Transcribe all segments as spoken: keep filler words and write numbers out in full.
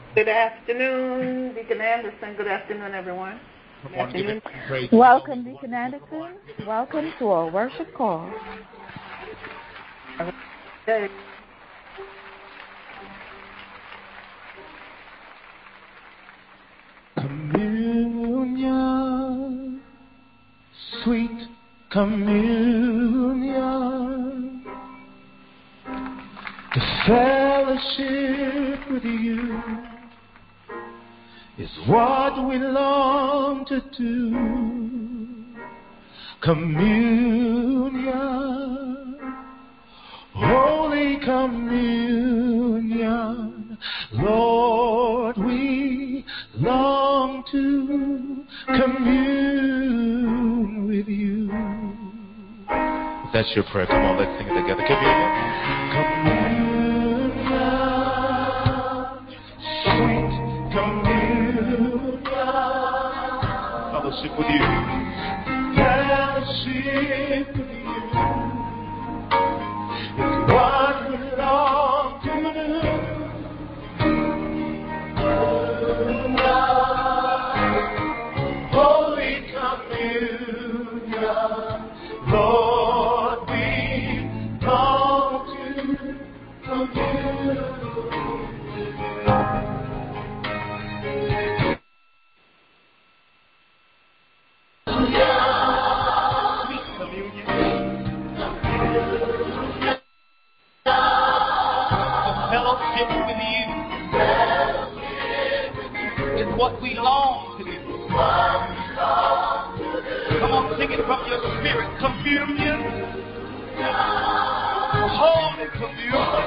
Good afternoon, Deacon Anderson. Good afternoon, everyone. Good afternoon. Welcome, Deacon Anderson. Welcome to our worship call. Hey. Communion, sweet communion, the fellowship with you is what we long to do. Communion, Holy Communion, Lord, we long to commune with you. If that's your prayer, come on, let's sing it together. Communion, communion, sweet communion, fellowship with you, fellowship with you. What we long to do. Holy Communion, Lord, we long to commune. Sweet communion. Fellowship with you is what we long to do. Come on, sing it from your spirit. Communion, Holy Communion,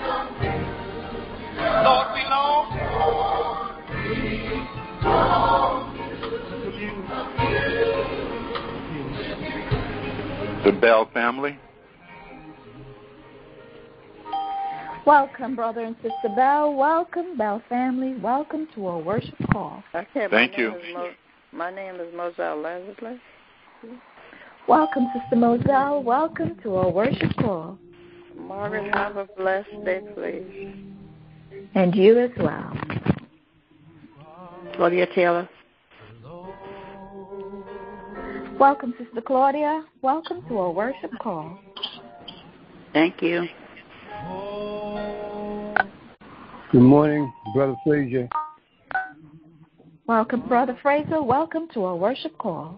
Lord, we long The Bell family. Welcome, Brother and Sister Bell. Welcome, Bell family. Welcome to our worship call. Okay, Thank my you. Name is Mo- my name is Moselle Leslie. Welcome, Sister Moselle. Welcome to our worship call. Margaret, have a blessed day, please. And you as well. Claudia Taylor. Welcome, Sister Claudia. Welcome to our worship call. Thank you. Good morning, Brother Frazier. Welcome, Brother Fraser. Welcome to our worship call.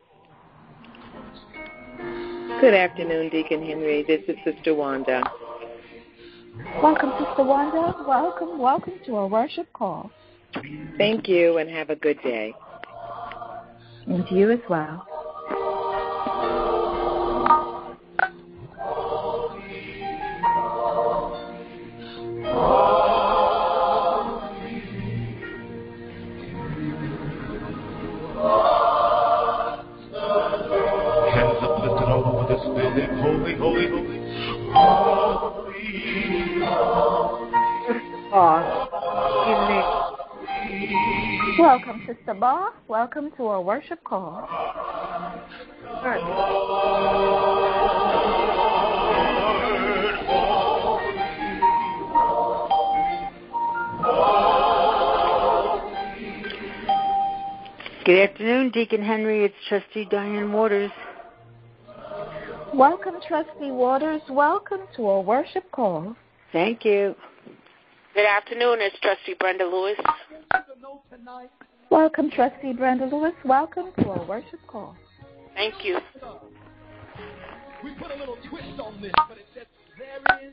Good afternoon, Deacon Henry. This is Sister Wanda. Welcome, Sister Wanda. Welcome, welcome to our worship call. Thank you, and have a good day. And you as well. Hands uplifted all over this building. Holy, holy, holy. Holy, holy. Welcome, Sister Ba. Welcome to our worship call. Good afternoon, Deacon Henry. It's Trustee Diane Waters. Welcome, Trustee Waters. Welcome to our worship call. Thank you. Good afternoon. It's Trustee Brenda Lewis. Welcome, Trustee Brenda Lewis. Welcome to our worship call. Thank you. We put a little twist on this, but it says there is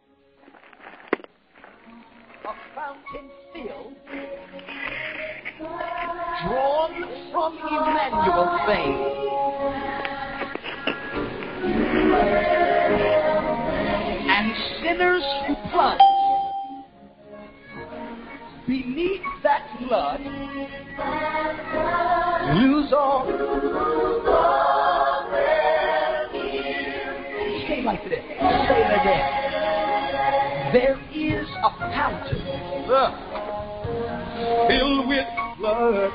a fountain filled, drawn from Emmanuel's vein. And sinners who plunge beneath that blood lose all. Say it like this. Say it again. There is a fountain uh, filled with blood.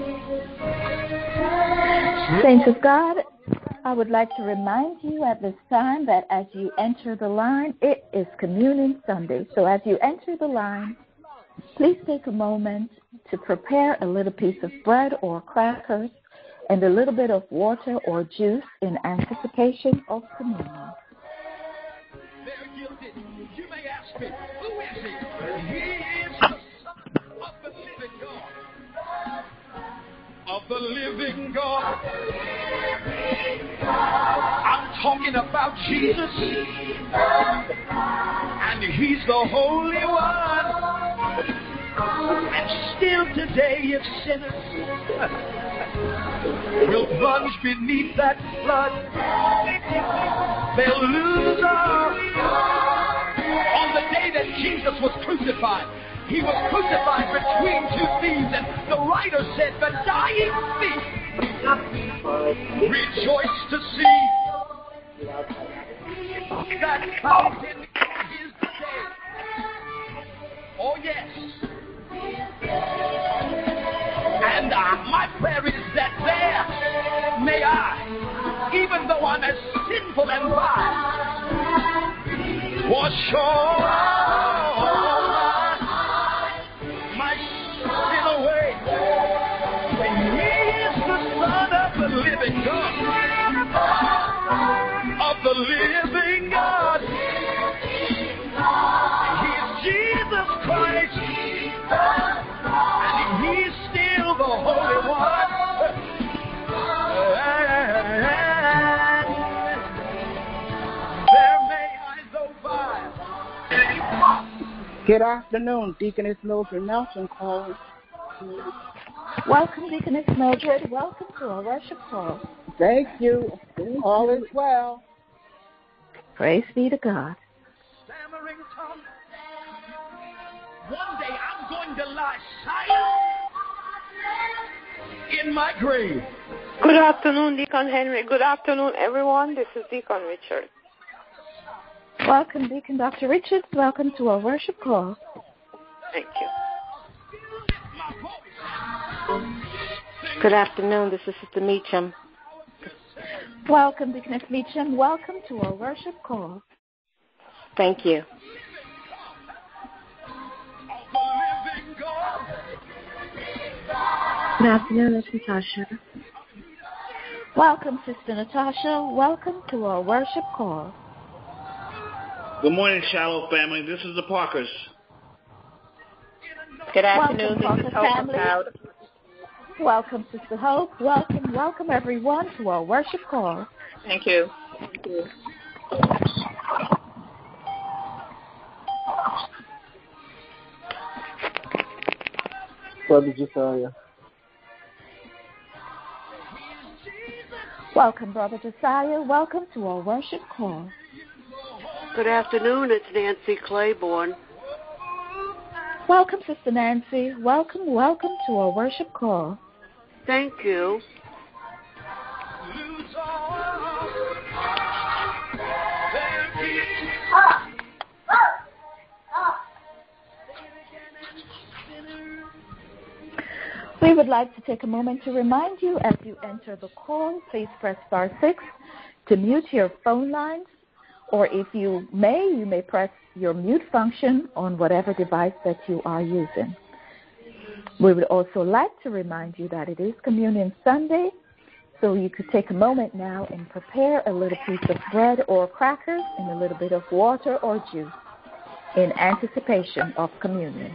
Saints of God, I would like to remind you at this time that as you enter the line, it is Communion Sunday. So as you enter the line, Please take a moment to prepare a little piece of bread or crackers and a little bit of water or juice in anticipation of communion. They're guilty. You may ask me, who is he? He is the Son of the living God. Of the living God. I'm talking about Jesus. And he's the Holy One. And still today, if sinners will plunge beneath that flood, they'll lose all. On the day that Jesus was crucified, he was crucified between two thieves, and the writer said, the dying thief rejoiced to see that comes in his day. Oh, yes. And uh, my prayer is that there may I, even though I'm as sinful and vile, wash all my sin away. He is the Son of the living God, of the living God. He's Jesus Christ, and he's still the Holy One. There may I go by. Good afternoon, Deaconess Mildred Nelson calling. Welcome, Deaconess Mildred. Welcome to our worship call. Thank you. All is well. Praise be to God. Stammering tongue. One day I'm going to lie silent in my grave. Good afternoon, Deacon Henry. Good afternoon, everyone. This is Deacon Richard. Welcome, Deacon Doctor Richards. Welcome to our worship call. Thank you. Good afternoon. This is Sister Meacham. Welcome, Deaconess Meacham. Welcome to our worship call. Thank you. Good afternoon, this is Natasha. Welcome, Sister Natasha. Welcome to our worship call. Good morning, Shallow family. This is the Parkers. Good afternoon. Welcome, this is Parker Hope family. McLeod. Welcome, Sister Hope. Welcome, welcome everyone to our worship call. Thank you. Thank you. Brother Josiah. Welcome, Brother Josiah. Welcome to our worship call. Good afternoon. It's Nancy Claiborne. Welcome, Sister Nancy. Welcome, welcome to our worship call. Thank you. We would like to take a moment to remind you as you enter the call, please press star six to mute your phone lines, or if you may, you may press your mute function on whatever device that you are using. We would also like to remind you that it is Communion Sunday, so you could take a moment now and prepare a little piece of bread or crackers and a little bit of water or juice in anticipation of communion.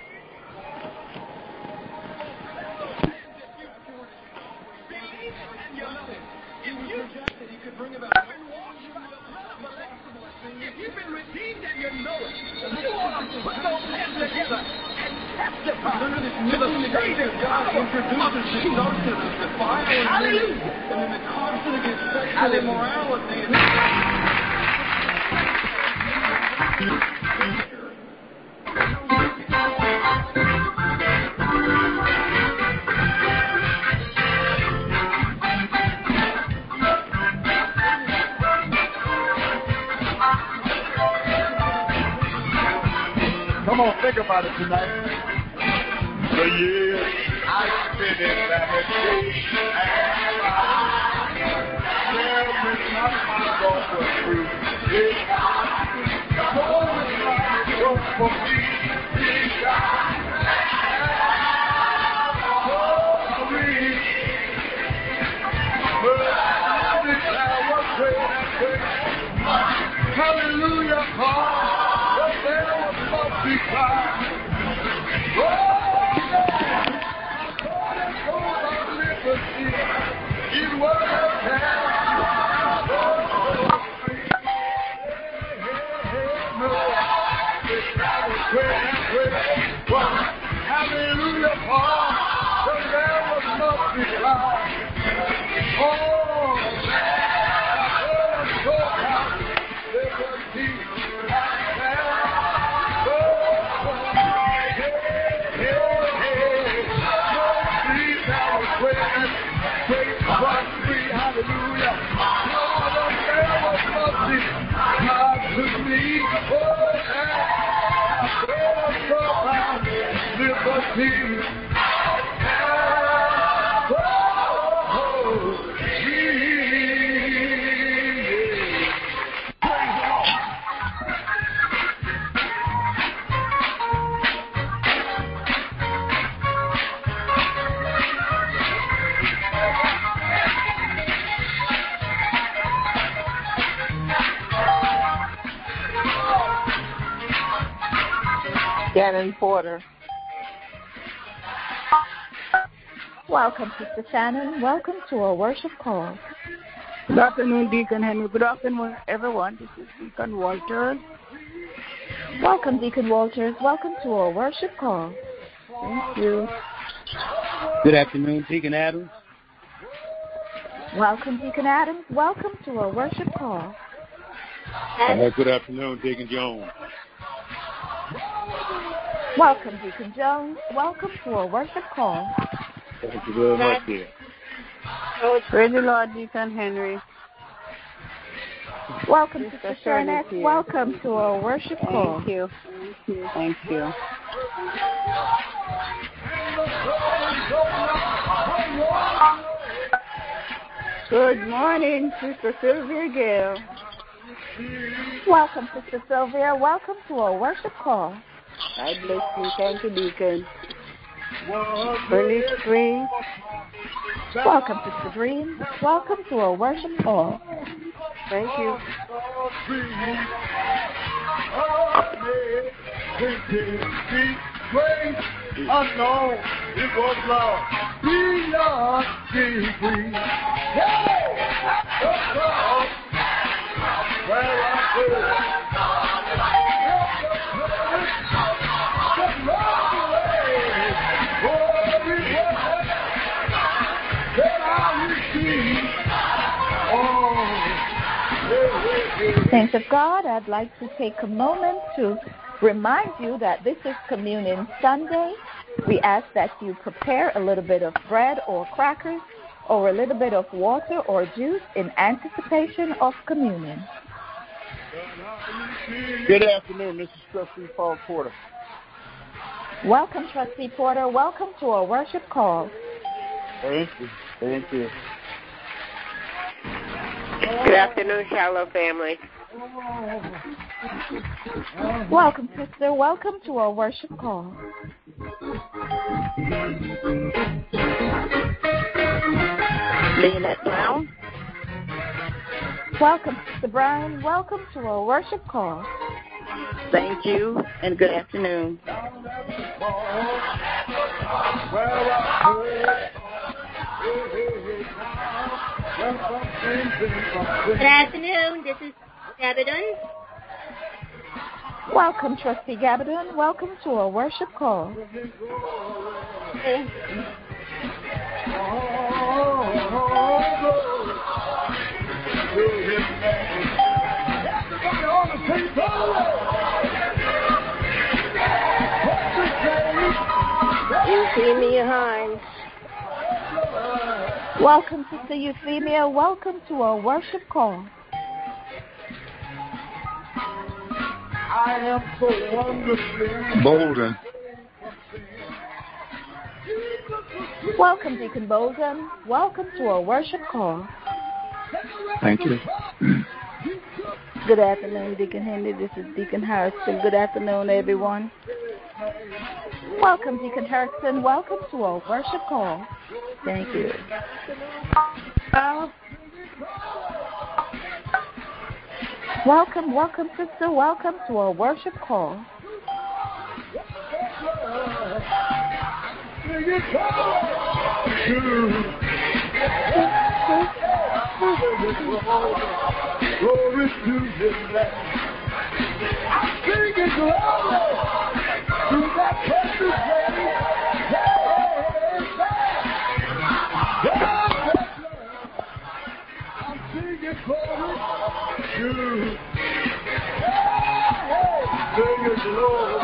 If you've been redeemed and you know it, you want to put those hands together and testify to the saving power of Jesus. Hallelujah. And then the caution against sexual immorality. Come on, think about it tonight. The years I spent in vanity, and I there is not my God but through. It's God, the Lord is not for me. He died. liberty. Oh, Jesus. Praise God. Shannon Porter. Welcome, Sister Shannon. Welcome to our worship call. Good afternoon, Deacon Henry. Good afternoon, everyone. This is Deacon Walters. Welcome, Deacon Walters. Welcome to our worship call. Thank you. Good afternoon, Deacon Adams. Welcome, Deacon Adams. Welcome to our worship call. Uh, good afternoon, Deacon Jones. Welcome, Deacon Jones. Welcome to our worship call. Thank you very much, dear. Praise the Lord, Deacon Henry. Welcome, Sister Sister Sharonette. Shirley. Welcome to our worship Thank call. you. Thank you. Thank you. Good morning, Sister Sylvia Gale. Welcome, Sister Sylvia. Welcome to our worship call. God bless you. Thank you, Deacon. Early spring. Welcome, Sister Green. Welcome to our worship call. Thank you. Unknown, it was love. Beyond degree. Yeah! Where I Saints of God, I'd like to take a moment to remind you that this is Communion Sunday. We ask that you prepare a little bit of bread or crackers or a little bit of water or juice in anticipation of communion. Good afternoon. This is Trustee Paul Porter. Welcome, Trustee Porter. Welcome to our worship call. Thank you. Thank you. Good afternoon, Shallow family. Welcome, sister. Welcome to our worship call. Leonette Brown. Welcome, Sister Brown. Welcome to our worship call. Thank you, and good afternoon. Good afternoon. This is Gabadon. Welcome, Trustee Gabadon. Welcome to our worship call. Okay. Euphemia Hines. Welcome, Sister Euphemia. Welcome to our worship call. I am so wonderfully Bolden. Welcome, Deacon Bolden. Welcome to our worship call. Thank you. Good afternoon, Deacon Henry. This is Deacon Harrison. Good afternoon, everyone. Welcome, Deacon Harrison. Welcome to our worship call. Thank you. Uh, welcome, welcome, sister. Welcome to our worship call. Glory to His name. I'm singing glory to that precious name. I'm singing glory to singing glory.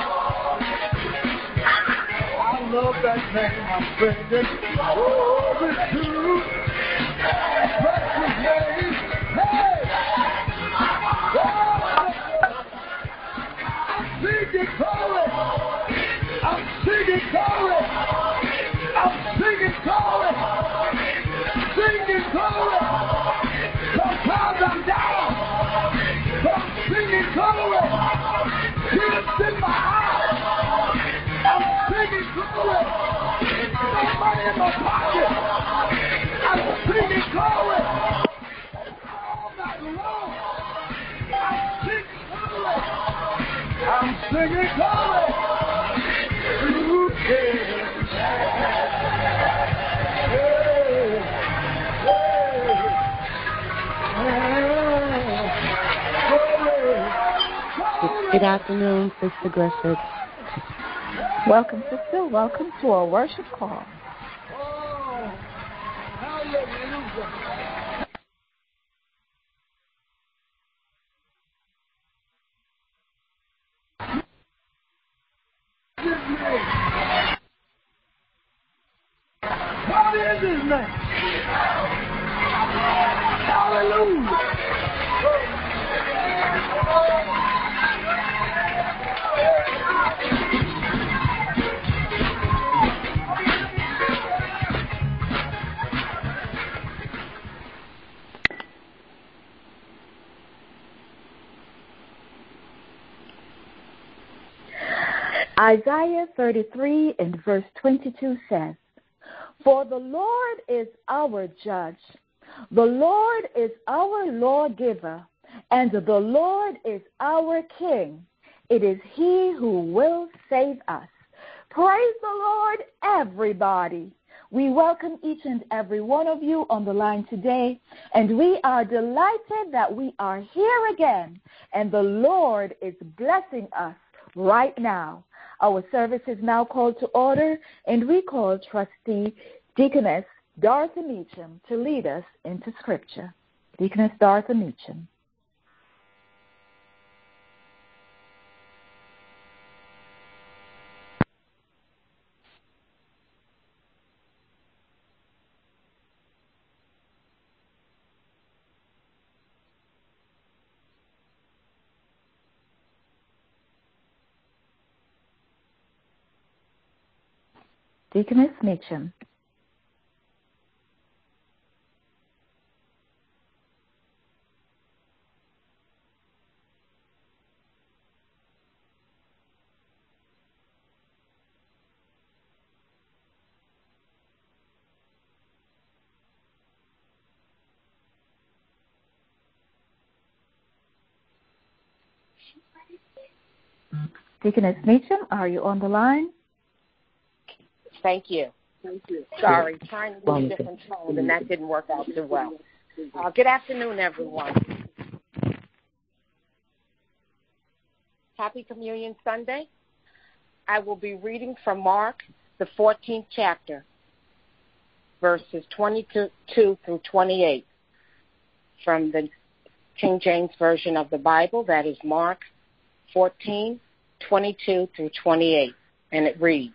I love that name. I'm singing glory to that precious name. I'm singing glory. I'm singing singing glory. I'm singing glory. Singing glory. Sometimes I'm down, but I'm singing glory. Tears in my eyes. I'm singing glory. No money in my pocket. I'm singing glory. All night long. I'm singing glory. I'm singing glory. Who cares? Good afternoon, Sister Griffith. Welcome, sister. Welcome to our worship call. Oh, hallelujah. What is his name? Hallelujah. Isaiah thirty-three and verse twenty-two says, "For the Lord is our judge, the Lord is our lawgiver, and the Lord is our king. It is he who will save us." Praise the Lord, everybody. We welcome each and every one of you on the line today, and we are delighted that we are here again, and the Lord is blessing us right now. Our service is now called to order, and we call Trustee Deaconess Dorothy Meacham to lead us into Scripture. Deaconess Dorothy Meacham. Deaconess Meacham. Deaconess Meacham, are you on the line? Thank you. Thank you. Sorry, trying to use a different phone, and that didn't work out too well. Uh, good afternoon, everyone. Happy Communion Sunday. I will be reading from Mark, the fourteenth chapter, verses twenty-two through twenty-eight, from the King James Version of the Bible. That is Mark fourteen, twenty-two through twenty-eight, and it reads,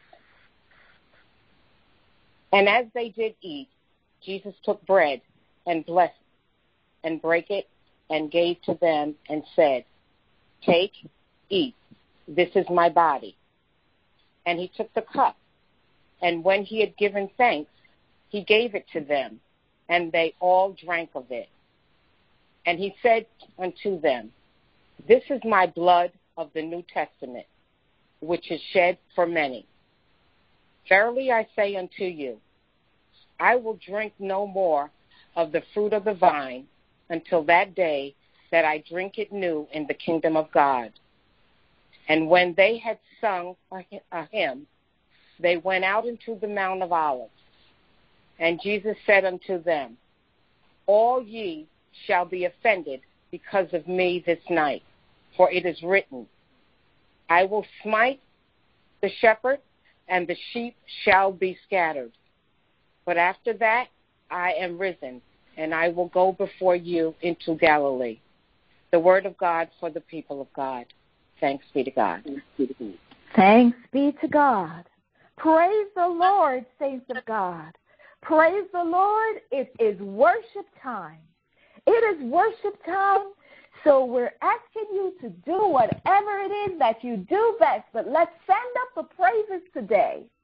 "And as they did eat, Jesus took bread and blessed it, and brake it, and gave to them, and said, 'Take, eat, this is my body.' And he took the cup, and when he had given thanks, he gave it to them, and they all drank of it. And he said unto them, 'This is my blood of the New Testament, which is shed for many. Verily I say unto you, I will drink no more of the fruit of the vine until that day that I drink it new in the kingdom of God.' And when they had sung a hymn, they went out into the Mount of Olives. And Jesus said unto them, 'All ye shall be offended because of me this night, for it is written, I will smite the shepherd, and the sheep shall be scattered. But after that I am risen, and I will go before you into Galilee.'" The word of God for the people of God. Thanks be to God. Thanks be to God. Praise the Lord, saints of God. Praise the Lord. It is worship time. It is worship time. So we're asking you to do whatever it is that you do best. But let's send up the praises today.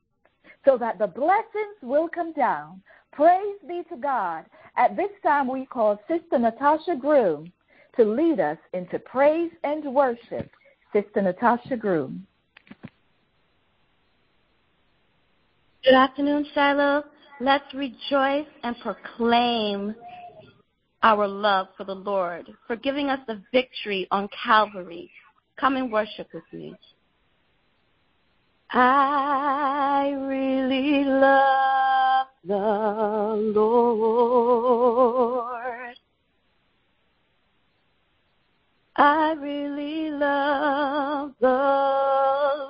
so that the blessings will come down. Praise be to God. At this time, we call Sister Natasha Groom to lead us into praise and worship. Sister Natasha Groom. Good afternoon, Shiloh. Let's rejoice and proclaim our love for the Lord, for giving us the victory on Calvary. Come and worship with me. I really love the Lord. I really love the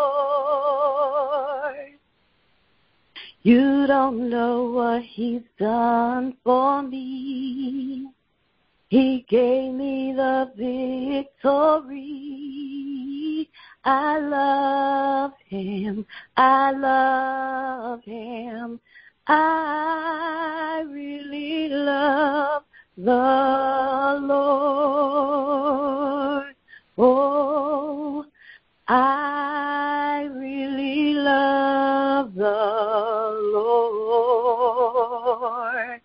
Lord. You don't know what He's done for me. He gave me the victory. I love Him. I love Him. I really love the Lord. Oh, I really love the Lord.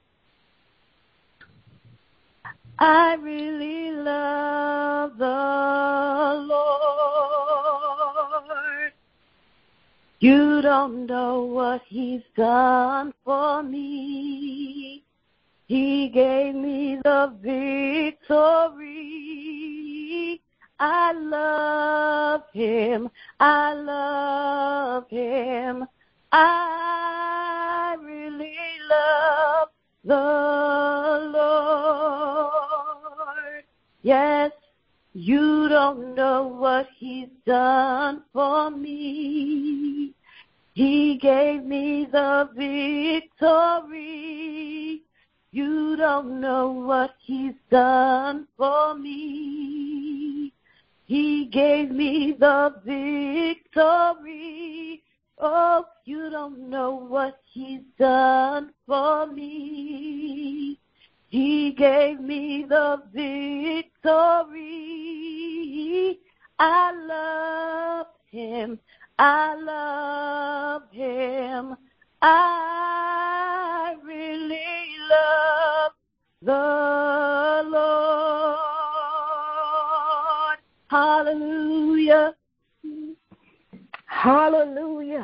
I really love the Lord. You don't know what He's done for me. He gave me the victory. I love Him. I love Him. I really love the Lord. Yes, you don't know what He's done for me. He gave me the victory. You don't know what He's done for me. He gave me the victory. Oh, you don't know what He's done for me. He gave me the victory. I love Him. I love Him. I really love the Lord. Hallelujah. Hallelujah.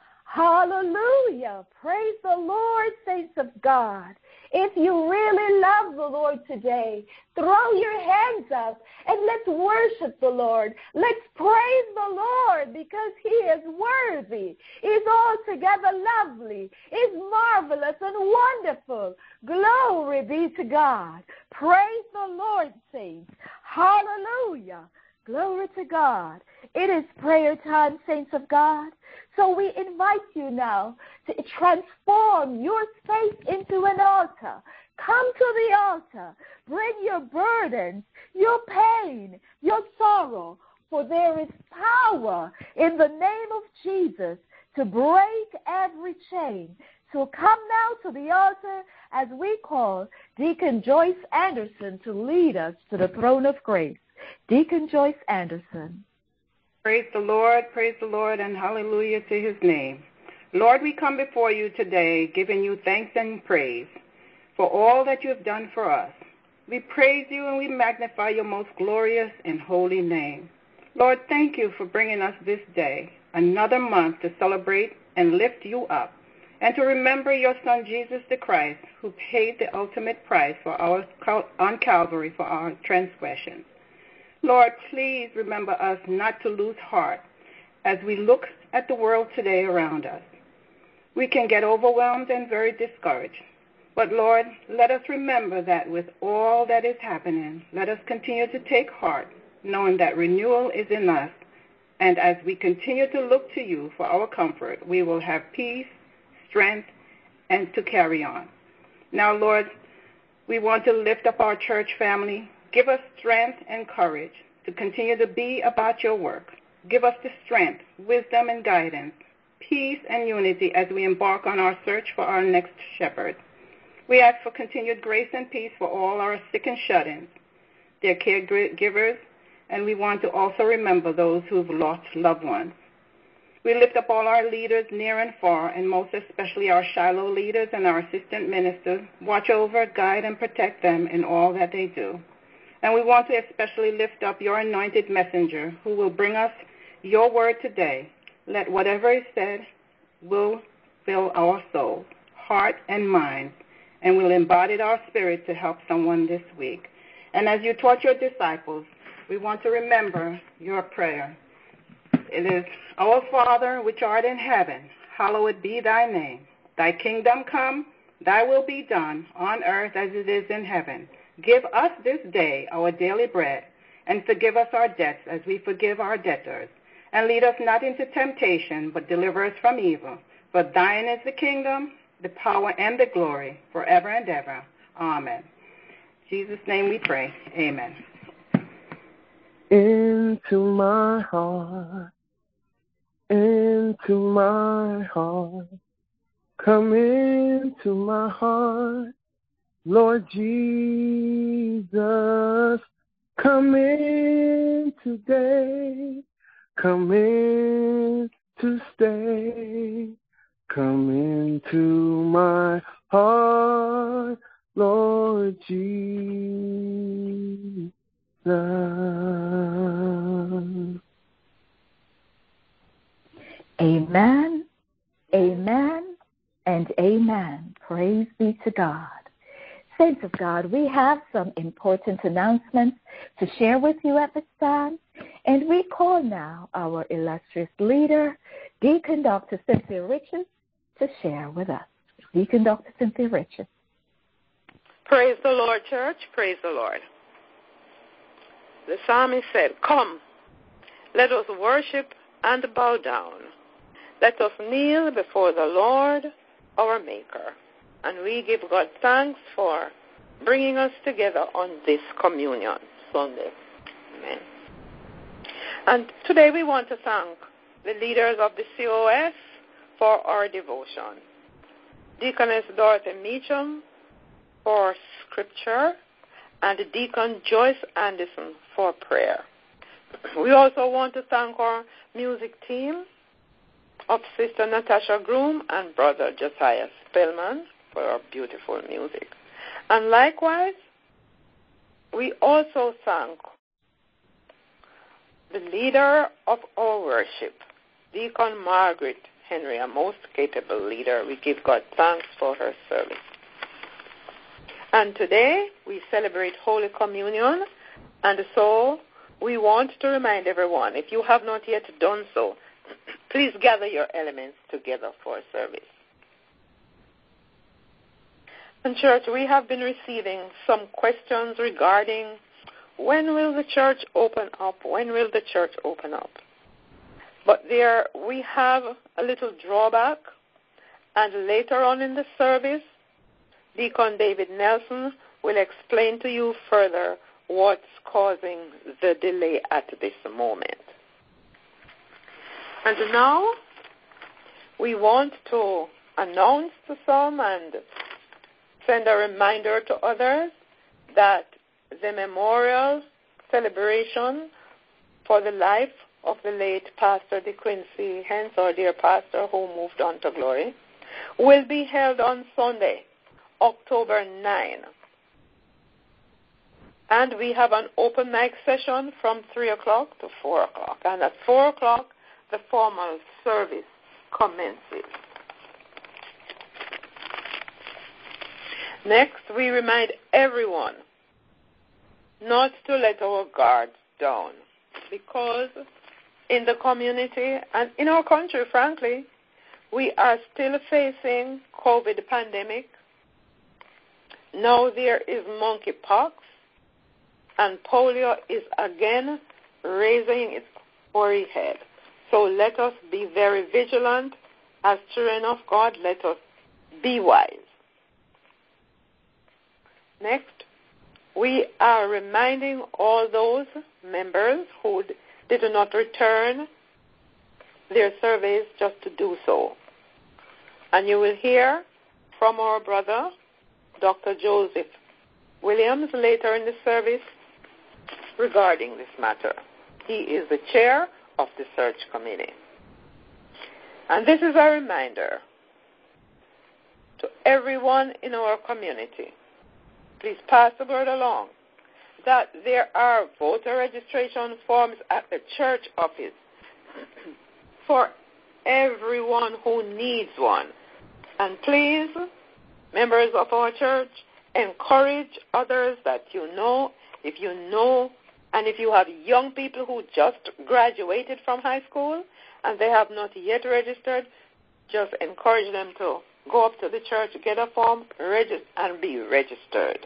Hallelujah. Praise the Lord, saints of God. If you really love the Lord today, throw your hands up and let's worship the Lord. Let's praise the Lord because He is worthy. He's altogether lovely. He's marvelous and wonderful. Glory be to God. Praise the Lord, saints. Hallelujah. Glory to God. It is prayer time, saints of God. So we invite you now to transform your space into an altar. Come to the altar. Bring your burdens, your pain, your sorrow, for there is power in the name of Jesus to break every chain. So come now to the altar as we call Deacon Joyce Anderson to lead us to the throne of grace. Deacon Joyce Anderson. Praise the Lord, praise the Lord, and hallelujah to His name. Lord, we come before you today giving you thanks and praise for all that you have done for us. We praise you and we magnify your most glorious and holy name. Lord, thank you for bringing us this day, another month to celebrate and lift you up, and to remember your Son, Jesus the Christ, who paid the ultimate price for our on Calvary for our transgressions. Lord, please remember us not to lose heart as we look at the world today around us. We can get overwhelmed and very discouraged. But, Lord, let us remember that with all that is happening, let us continue to take heart, knowing that renewal is in us. And as we continue to look to you for our comfort, we will have peace, strength, and to carry on. Now, Lord, we want to lift up our church family. Give us strength and courage to continue to be about your work. Give us the strength, wisdom, and guidance, peace and unity as we embark on our search for our next shepherd. We ask for continued grace and peace for all our sick and shut-ins, their caregivers, and we want to also remember those who've lost loved ones. We lift up all our leaders near and far, and most especially our Shiloh leaders and our assistant ministers. Watch over, guide, and protect them in all that they do. And we want to especially lift up your anointed messenger who will bring us your word today. Let whatever is said will fill our soul, heart, and mind, and will embody our spirit to help someone this week. And as you taught your disciples, we want to remember your prayer. It is, Our Father, which art in heaven, hallowed be thy name. Thy kingdom come, thy will be done, on earth as it is in heaven. Give us this day our daily bread, and forgive us our debts as we forgive our debtors. And lead us not into temptation, but deliver us from evil. For thine is the kingdom, the power, and the glory, forever and ever. Amen. In Jesus' name we pray. Amen. Into my heart, into my heart, come into my heart, Lord Jesus, come in today, come in to stay, come into my heart, Lord Jesus. Amen, amen, and amen. Praise be to God. Saints of God, we have some important announcements to share with you at this time, and we call now our illustrious leader, Deacon Doctor Cynthia Richards, to share with us. Deacon Doctor Cynthia Richards. Praise the Lord, church. Praise the Lord. The psalmist said, "Come, let us worship and bow down. Let us kneel before the Lord, our Maker." And we give God thanks for bringing us together on this Communion Sunday. Amen. And today we want to thank the leaders of the C O S for our devotion. Deaconess Dorothy Meacham for scripture, and Deacon Joyce Anderson for prayer. We also want to thank our music team of Sister Natasha Groom and Brother Josiah Spellman for our beautiful music. And likewise, we also thank the leader of our worship, Deacon Margaret Henry, a most capable leader. We give God thanks for her service. And today, we celebrate Holy Communion, and so we want to remind everyone, if you have not yet done so, please gather your elements together for service. And church, we have been receiving some questions regarding when will the church open up, when will the church open up. But there we have a little drawback, and later on in the service, Deacon David Nelson will explain to you further what's causing the delay at this moment. And now we want to announce to some and send a reminder to others that the memorial celebration for the life of the late Pastor DeQuincy Hens, our dear pastor who moved on to glory, will be held on Sunday, October ninth. And we have an open mic session from three o'clock to four o'clock. And at four o'clock, the formal service commences. Next, we remind everyone not to let our guards down, because in the community and in our country, frankly, we are still facing COVID pandemic. Now there is monkeypox, and polio is again raising its hoary head. So let us be very vigilant. As children of God, let us be wise. Next, we are reminding all those members who did not return their surveys just to do so. And you will hear from our brother, Doctor Joseph Williams, later in the service regarding this matter. He is the chair of the search committee. And this is a reminder to everyone in our community. Please pass the word along that there are voter registration forms at the church office for everyone who needs one. And please, members of our church, encourage others that you know, if you know, and if you have young people who just graduated from high school and they have not yet registered, just encourage them to go up to the church, get a form, register, and be registered.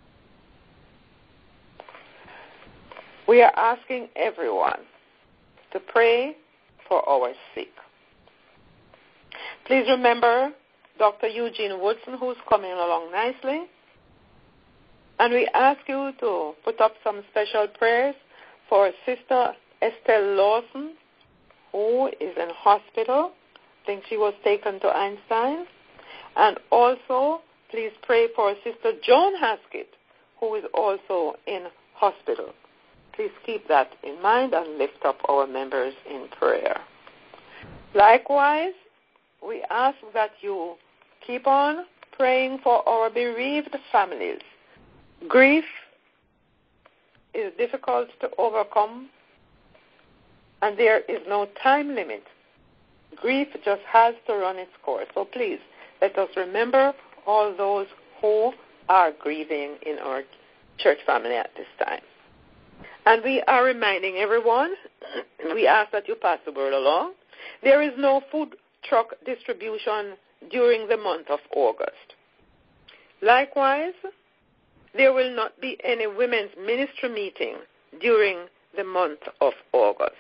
We are asking everyone to pray for our sick. Please remember Doctor Eugene Woodson, who's coming along nicely. And we ask you to put up some special prayers for Sister Estelle Lawson, who is in hospital. I think she was taken to Einstein. And also, please pray for Sister Joan Haskett, who is also in hospital. Please keep that in mind and lift up our members in prayer. Likewise, we ask that you keep on praying for our bereaved families. Grief is difficult to overcome, and there is no time limit. Grief just has to run its course. So please, let us remember all those who are grieving in our church family at this time. And we are reminding everyone, we ask that you pass the word along, there is no food truck distribution during the month of August. Likewise, there will not be any women's ministry meeting during the month of August.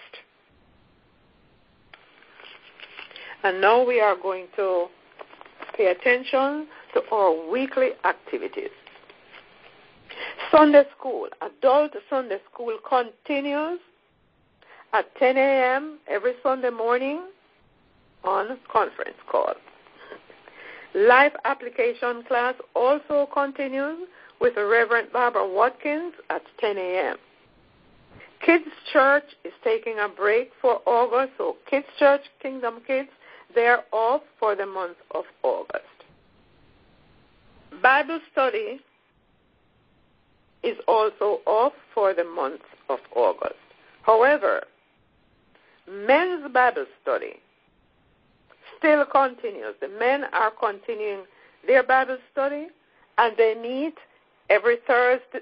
And now we are going to pay attention to our weekly activities. Sunday school, adult Sunday school continues at ten a.m. every Sunday morning on conference call. Life application class also continues with Reverend Barbara Watkins at ten a.m. Kids Church is taking a break for August, so Kids Church, Kingdom Kids, they're off for the month of August. Bible study is also off for the month of August. However, men's Bible study still continues. The men are continuing their Bible study, and they meet every Thursday.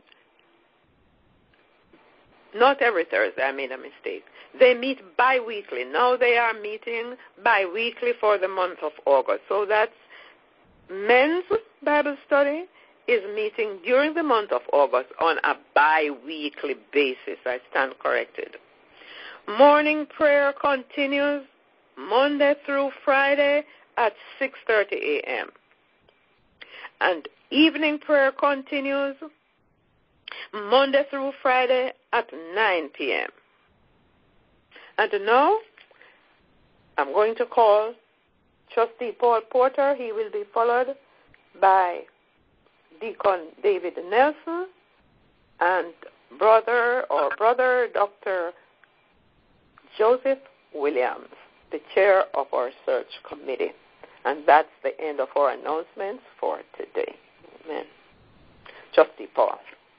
Not every Thursday, I made a mistake. They meet bi-weekly. Now they are meeting bi-weekly for the month of August. So that's men's Bible study is meeting during the month of August on a bi-weekly basis. I stand corrected. Morning prayer continues Monday through Friday at six thirty a.m. And evening prayer continues Monday through Friday at nine p.m. And now I'm going to call Trustee Paul Porter. He will be followed by Deacon David Nelson and brother or brother Doctor Joseph Williams, the chair of our search committee. And that's the end of our announcements for today. Amen. Trustee Paul.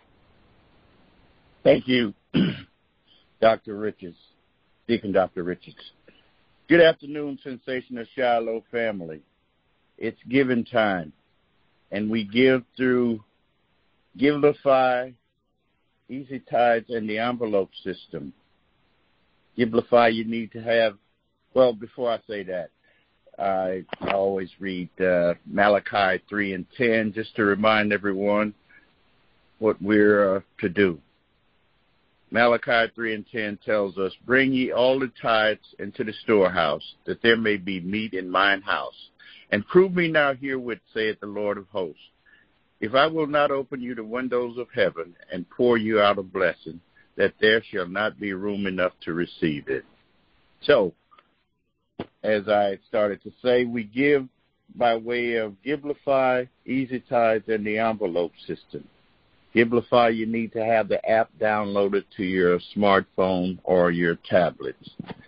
Thank you, Doctor Richards, Deacon Doctor Richards. Good afternoon, Sensational Shiloh family. It's giving time, and we give through Givelify, Easy Tides, and the envelope system. Givelify, you need to have, well, before I say that, I, I always read uh, Malachi three and ten just to remind everyone what we're uh, to do. Malachi three and ten tells us, bring ye all the tithes into the storehouse, that there may be meat in mine house. And prove me now herewith, saith the Lord of hosts, if I will not open you the windows of heaven and pour you out a blessing, that there shall not be room enough to receive it. So, as I started to say, we give by way of Givelify, Easy Tides, and the envelope system. Givelify, you need to have the app downloaded to your smartphone or your tablets.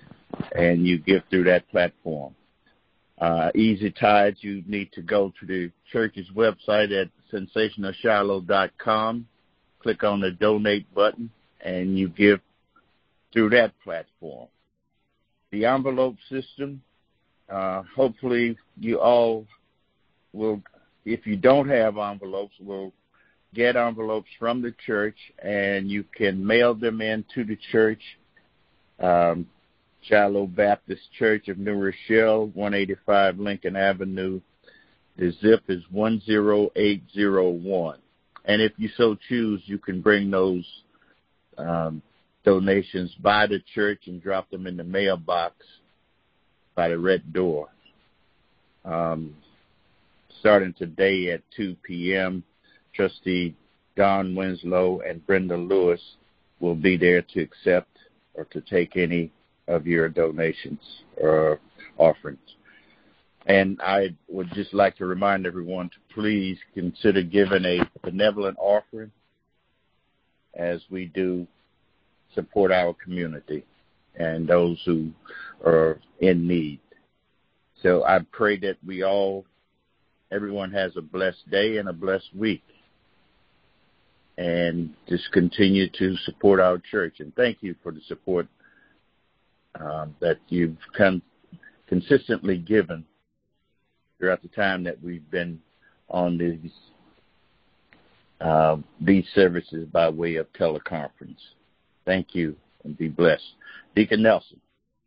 and you give through that platform. Uh, Easy Tides, you need to go to the church's website at sensational shiloh dot com, click on the donate button, and you give through that platform. The envelope system, uh, hopefully you all will, if you don't have envelopes, will get envelopes from the church, and you can mail them in to the church, um, Shiloh Baptist Church of New Rochelle, one eighty-five Lincoln Avenue. The zip is one zero eight zero one. And if you so choose, you can bring those um, donations by the church and drop them in the mailbox by the red door. Um, starting today at two p.m., Trustee Don Winslow and Brenda Lewis will be there to accept or to take any of your donations or offerings. And I would just like to remind everyone to please consider giving a benevolent offering as we do support our community and those who are in need. So I pray that we all, everyone has a blessed day and a blessed week, and just continue to support our church. And thank you for the support um, that you've con- consistently given throughout the time that we've been on these uh, these services by way of teleconference. Thank you, and be blessed. Deacon Nelson.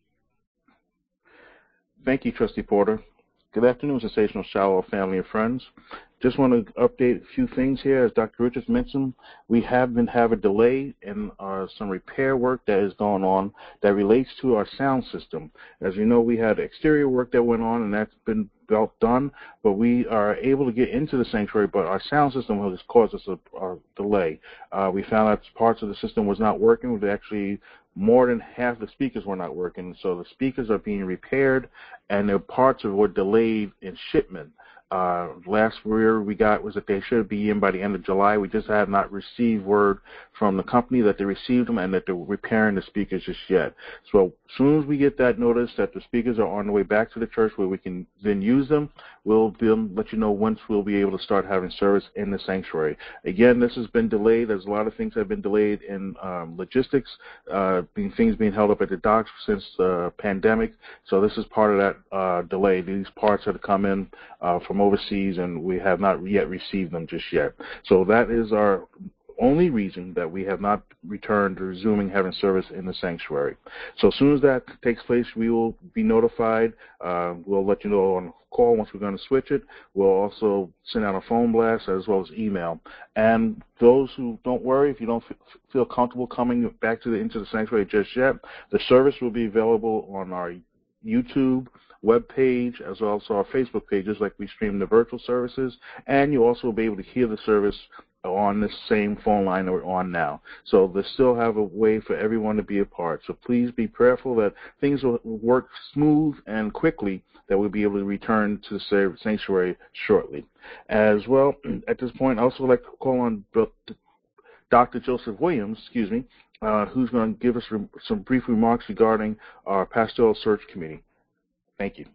Thank you, Trustee Porter. Good afternoon, Sensational Shiloh family and friends. Just want to update a few things here. As Doctor Richards mentioned, we have been having a delay in uh, some repair work that is going on that relates to our sound system. As you know, we had exterior work that went on, and that's been about done, but we are able to get into the sanctuary, but our sound system has caused us a, a delay. Uh, we found out parts of the system was not working. We've actually more than half the speakers were not working, so the speakers are being repaired, and the parts were delayed in shipment. Uh, last word we got was that they should be in by the end of July. We just have not received word from the company that they received them and that they're repairing the speakers just yet. So as soon as we get that notice that the speakers are on the way back to the church where we can then use them, we'll be, let you know once we'll be able to start having service in the sanctuary. Again, this has been delayed. There's a lot of things that have been delayed in um, logistics, uh, being, things being held up at the docks since the pandemic. So this is part of that uh, delay. These parts have come in uh, from overseas, and we have not yet received them just yet. So that is our only reason that we have not returned to resuming having service in the sanctuary. So as soon as that takes place, we will be notified. Uh, we'll let you know on call once we're going to switch it. We'll also send out a phone blast as well as email. And those who don't worry, if you don't f- feel comfortable coming back to the into the sanctuary just yet, the service will be available on our YouTube web page as well as our Facebook pages, like we stream the virtual services, and you'll also be able to hear the service on this same phone line that we're on now. So they still have a way for everyone to be a part. So please be prayerful that things will work smooth and quickly, that we'll be able to return to the sanctuary shortly. As well, at this point, I also would like to call on Doctor Joseph Williams, excuse me, uh, who's going to give us re- some brief remarks regarding our pastoral search committee. Thank you.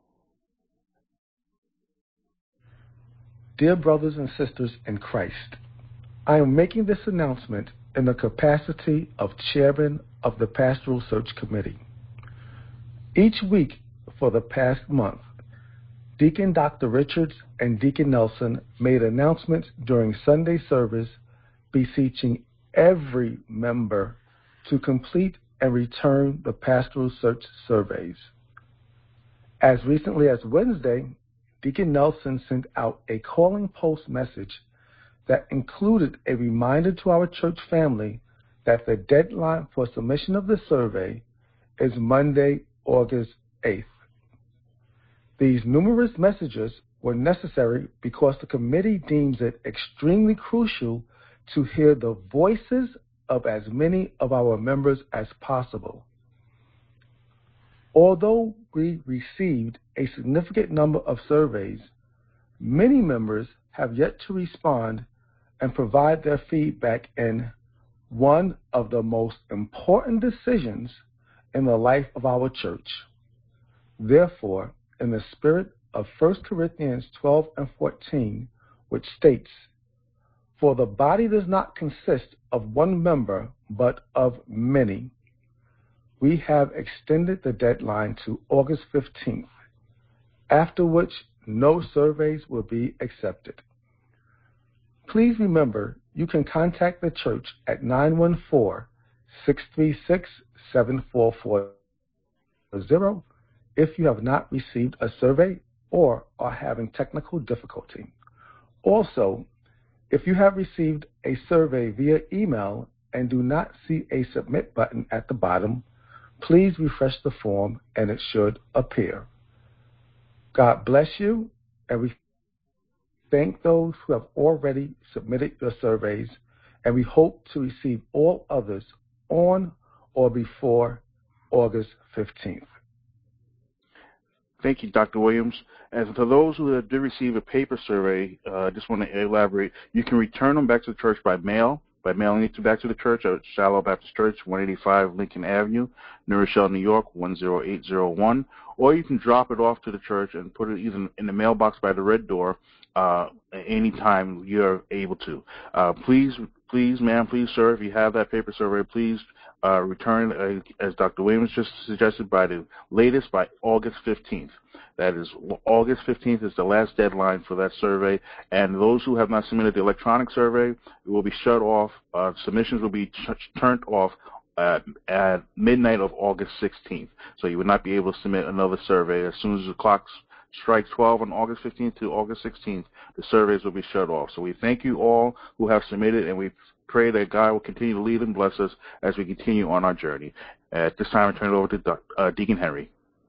Dear brothers and sisters in Christ, I am making this announcement in the capacity of chairman of the Pastoral Search Committee. Each week for the past month, Deacon Doctor Richards and Deacon Nelson made announcements during Sunday service beseeching every member to complete and return the Pastoral Search surveys. As recently as Wednesday, Deacon Nelson sent out a calling post message that included a reminder to our church family that the deadline for submission of the survey is Monday, August eighth. These numerous messages were necessary because the committee deems it extremely crucial to hear the voices of as many of our members as possible. Although we received a significant number of surveys, many members have yet to respond and provide their feedback in one of the most important decisions in the life of our church, Therefore, in the spirit of First Corinthians twelve and fourteen, which states, "For the body does not consist of one member, but of many," we have extended the deadline to August fifteenth, after which no surveys will be accepted. Please remember, you can contact the church at nine one four, six three six, seven four four zero if you have not received a survey or are having technical difficulty. Also, if you have received a survey via email and do not see a submit button at the bottom, please refresh the form and it should appear. God bless you, and we thank those who have already submitted your surveys, and we hope to receive all others on or before August fifteenth. Thank you, Doctor Williams. And to those who did receive a paper survey, I uh, just want to elaborate. You can return them back to the church by mail, by mailing it back to the church at Shiloh Baptist Church, one eighty-five Lincoln Avenue, New Rochelle, New York, one zero eight zero one. Or you can drop it off to the church and put it either in the mailbox by the red door uh, anytime you're able to. Uh, please, please, ma'am, please, sir, if you have that paper survey, please uh, return, uh, as Doctor Williams just suggested, by the latest by August fifteenth. That is, August fifteenth is the last deadline for that survey, and those who have not submitted the electronic survey, it will be shut off. Uh, submissions will be ch- turned off at, at midnight of August sixteenth. So you will not be able to submit another survey. As soon as the clock strikes twelve on August fifteenth to August sixteenth, the surveys will be shut off. So we thank you all who have submitted, and we pray that God will continue to lead and bless us as we continue on our journey. At this time, I turn it over to uh, Deacon Henry.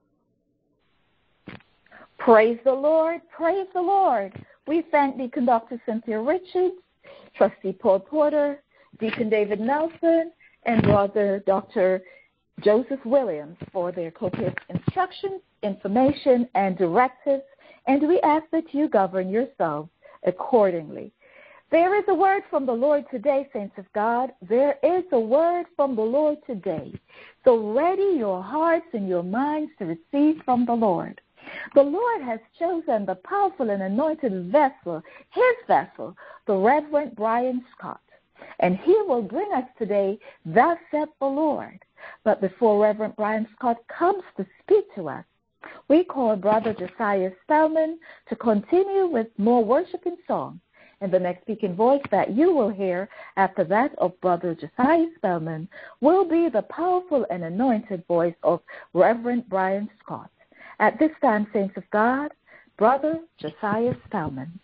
Praise the Lord, praise the Lord. We thank Deacon Doctor Cynthia Richards, Trustee Paul Porter, Deacon David Nelson, and Brother Doctor Joseph Williams for their copious instructions, information, and directives, and we ask that you govern yourselves accordingly. There is a word from the Lord today, saints of God. There is a word from the Lord today. So ready your hearts and your minds to receive from the Lord. The Lord has chosen the powerful and anointed vessel, his vessel, the Reverend Brian Scott. And he will bring us today, thus saith the Lord. But before Reverend Brian Scott comes to speak to us, we call Brother Josiah Spellman to continue with more worship and song. And the next speaking voice that you will hear after that of Brother Josiah Spellman will be the powerful and anointed voice of Reverend Brian Scott. At this time, saints of God, Brother Josiah Spellman.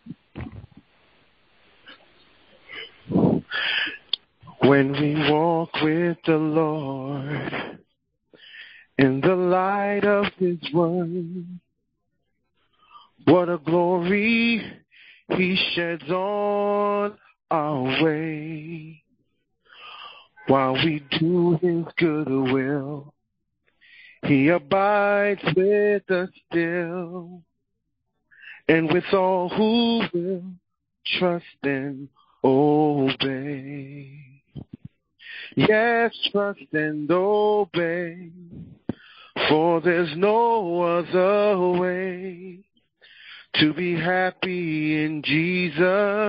When we walk with the Lord in the light of his word, what a glory he sheds on our way. While we do his good will, he abides with us still, and with all who will trust and obey. Yes, trust and obey, for there's no other way to be happy in Jesus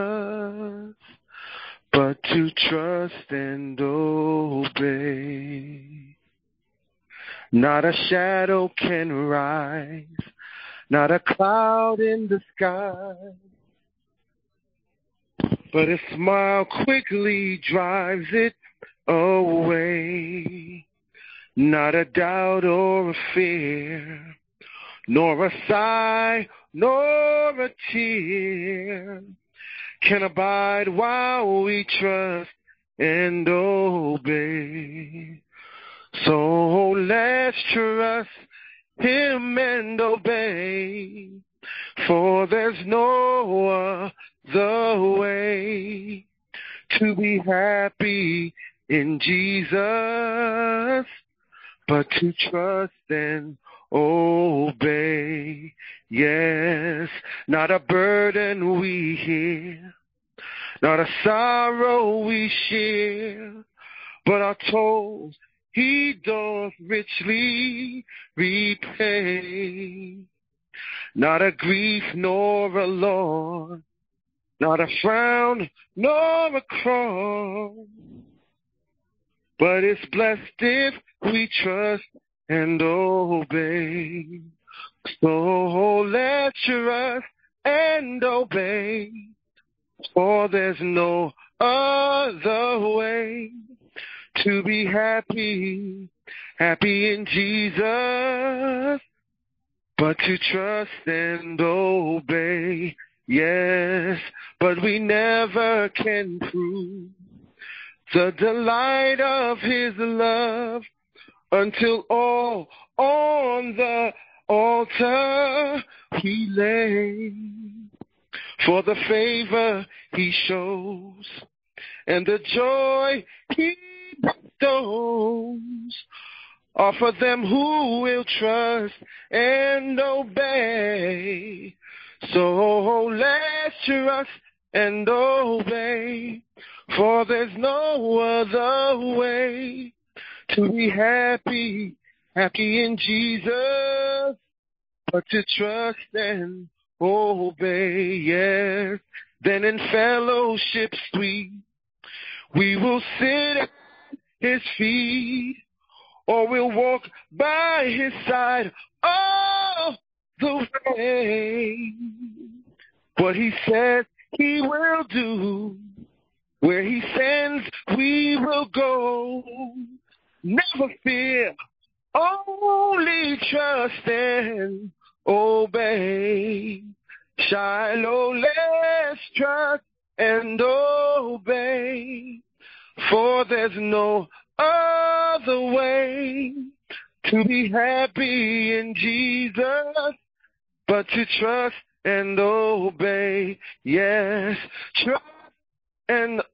but to trust and obey. Not a shadow can rise, not a cloud in the sky, but a smile quickly drives it away. Not a doubt or a fear, nor a sigh, nor a tear can abide while we trust and obey. So let's trust him and obey, for there's no other way to be happy in Jesus but to trust and obey. Yes, not a burden we hear, not a sorrow we share, but are told he doth richly repay. Not a grief nor a loss, not a frown nor a cross, but it's blessed if we trust and obey. So let's trust and obey, for there's no other way to be happy, happy in Jesus, but to trust and obey. Yes, but we never can prove the delight of his love until all on the altar we lay. For the favor he shows and the joy he bestows are for them who will trust and obey. So let's trust and obey, for there's no other way to be happy, happy in Jesus, but to trust and obey. Yes, then in fellowship sweet, we will sit at his feet, or we'll walk by his side all the way. What he says he will do, where he sends we will go. Never fear, only trust and obey. Shiloh, let's trust and obey, for there's no other way to be happy in Jesus, but to trust and obey. Yes, trust and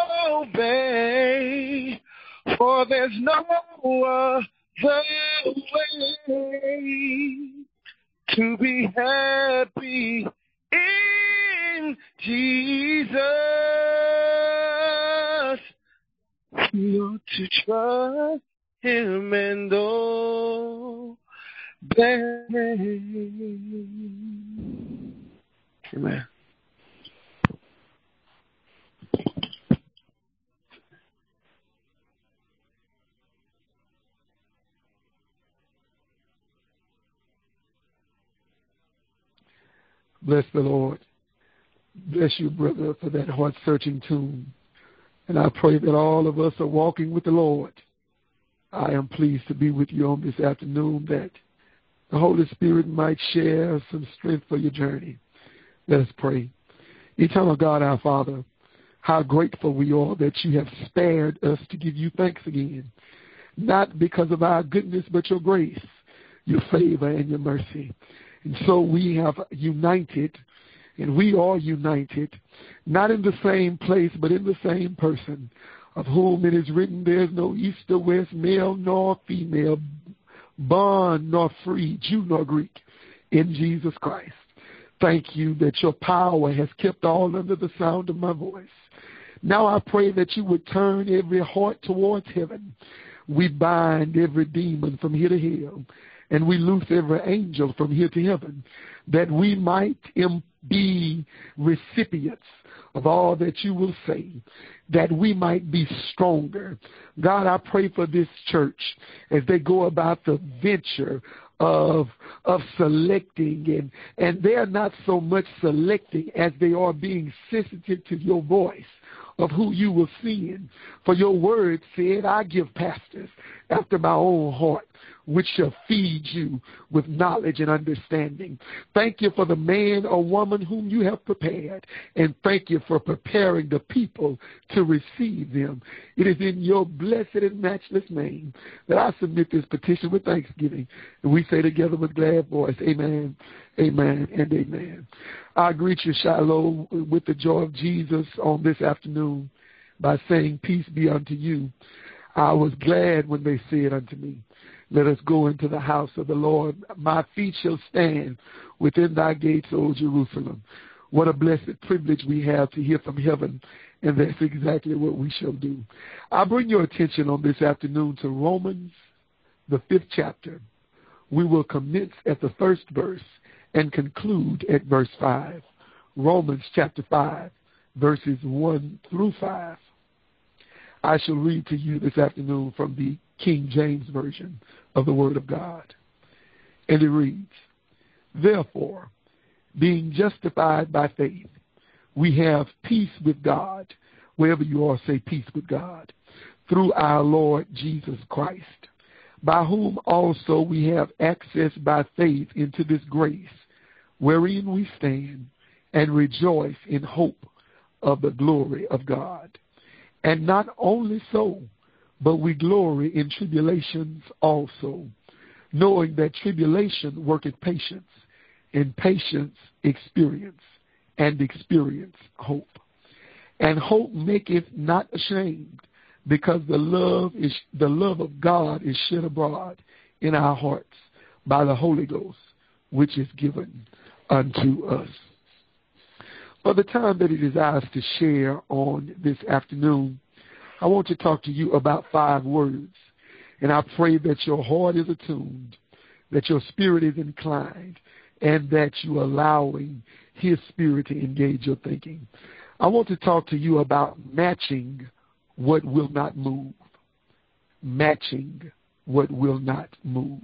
obey, for there's no other way to be happy in Jesus. We ought to trust him and obey. Amen. Bless the Lord. Bless you, brother, for that heart-searching tune. And I pray that all of us are walking with the Lord. I am pleased to be with you on this afternoon, that the Holy Spirit might share some strength for your journey. Let us pray. Eternal God, our Father, how grateful we are that you have spared us to give you thanks again, not because of our goodness, but your grace, your favor, and your mercy. And so we have united, and we are united, not in the same place, but in the same person, of whom it is written, there is no east or west, male nor female, bond nor free, Jew nor Greek, in Jesus Christ. Thank you that your power has kept all under the sound of my voice. Now I pray that you would turn every heart towards heaven. We bind every demon from here to hell, and we loose every angel from here to heaven, that we might be recipients of all that you will say, that we might be stronger. God, I pray for this church as they go about the venture of of selecting, and, and they're not so much selecting as they are being sensitive to your voice of who you will send. For your word said, I give pastors after my own heart, which shall feed you with knowledge and understanding. Thank you for the man or woman whom you have prepared, and thank you for preparing the people to receive them. It is in your blessed and matchless name that I submit this petition with thanksgiving, and we say together with glad voice, amen, amen, and amen. I greet you, Shiloh, with the joy of Jesus on this afternoon by saying, peace be unto you. I was glad when they said unto me, let us go into the house of the Lord. My feet shall stand within thy gates, O Jerusalem. What a blessed privilege we have to hear from heaven, and that's exactly what we shall do. I bring your attention on this afternoon to Romans, the fifth chapter. We will commence at the first verse and conclude at verse five. Romans chapter five, verses one through five. I shall read to you this afternoon from the King James Version of the Word of God. And it reads, "Therefore, being justified by faith, we have peace with God," wherever you are, say peace with God, "through our Lord Jesus Christ, by whom also we have access by faith into this grace, wherein we stand and rejoice in hope of the glory of God. And not only so, but we glory in tribulations also, knowing that tribulation worketh patience, and patience experience, and experience hope. And hope maketh not ashamed, because the love is the love of God is shed abroad in our hearts by the Holy Ghost, which is given unto us." For the time that it is ours to share on this afternoon, I want to talk to you about five words. And I pray that your heart is attuned, that your spirit is inclined, and that you are allowing His Spirit to engage your thinking. I want to talk to you about matching what will not move. Matching what will not move.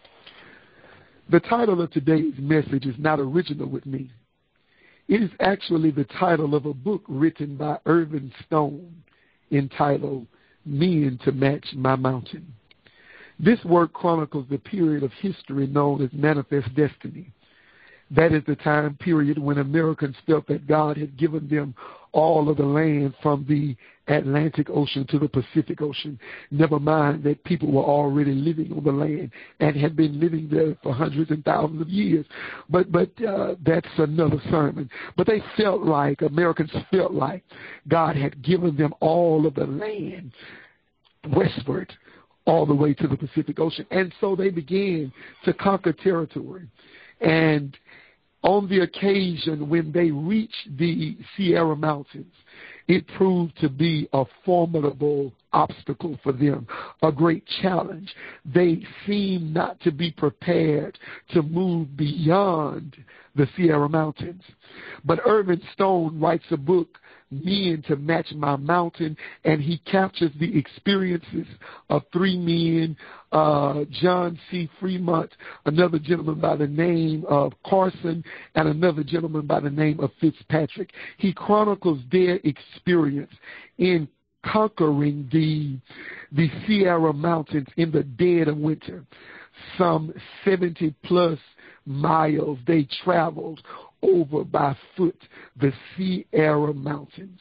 The title of today's message is not original with me. It is actually the title of a book written by Irvin Stone entitled Men to Match My Mountain. This work chronicles the period of history known as Manifest Destiny. That is the time period when Americans felt that God had given them all of the land from the Atlantic Ocean to the Pacific Ocean. Never mind that people were already living on the land and had been living there for hundreds and thousands of years. But but uh, that's another sermon. But they felt like, Americans felt like God had given them all of the land westward all the way to the Pacific Ocean. And so they began to conquer territory. And on the occasion when they reached the Sierra Mountains, it proved to be a formidable obstacle for them, a great challenge. They seemed not to be prepared to move beyond the Sierra Mountains. But Irvin Stone writes a book, Men to Match My Mountain, and he captures the experiences of three men, uh, John C. Fremont, another gentleman by the name of Carson, and another gentleman by the name of Fitzpatrick. He chronicles their experience in conquering the, the Sierra Mountains in the dead of winter. Some seventy plus miles they traveled over by foot the Sierra Mountains.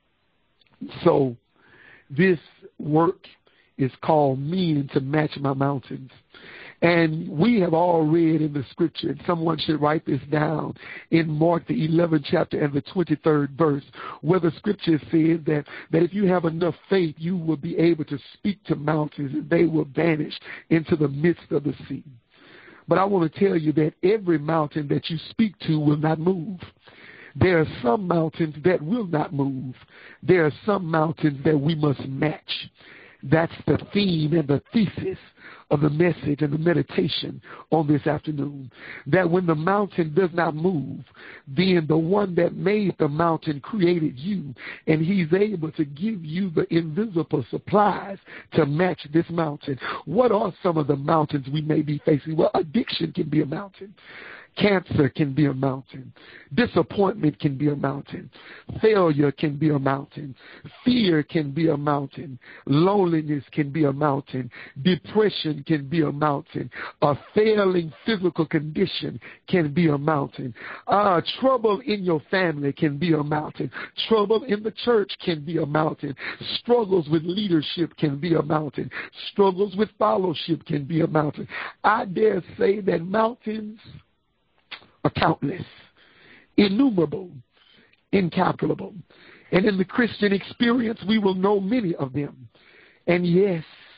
So this work is called Men to Match My Mountains. And we have all read in the scripture, and someone should write this down, in Mark the eleventh chapter and the twenty-third verse, where the scripture says that, that if you have enough faith, you will be able to speak to mountains and they will vanish into the midst of the sea. But I want to tell you that every mountain that you speak to will not move. There are some mountains that will not move. There are some mountains that we must match. That's the theme and the thesis of the message and the meditation on this afternoon. That when the mountain does not move, then the one that made the mountain created you, and he's able to give you the invisible supplies to match this mountain. What are some of the mountains we may be facing? Well, addiction can be a mountain. Cancer can be a mountain. Disappointment can be a mountain. Failure can be a mountain. Fear can be a mountain. Loneliness can be a mountain. Depression can be a mountain. A failing physical condition can be a mountain. Uh, trouble in your family can be a mountain. Trouble in the church can be a mountain. Struggles with leadership can be a mountain. Struggles with fellowship can be a mountain. I dare say that mountains are countless, innumerable, incalculable. And in the Christian experience, we will know many of them. And yes,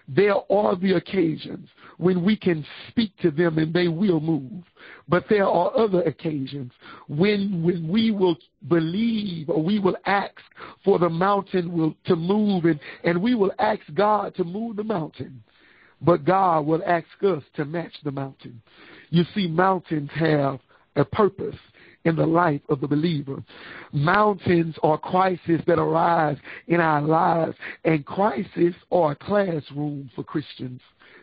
There are the occasions when we can speak to them and they will move. But there are other occasions when when we will believe or we will ask for the mountain will, to move, and, and we will ask God to move the mountain. But God will ask us to match the mountain. You see, mountains have a purpose in the life of the believer. Mountains are crises that arise in our lives, and crises are a classroom for Christians.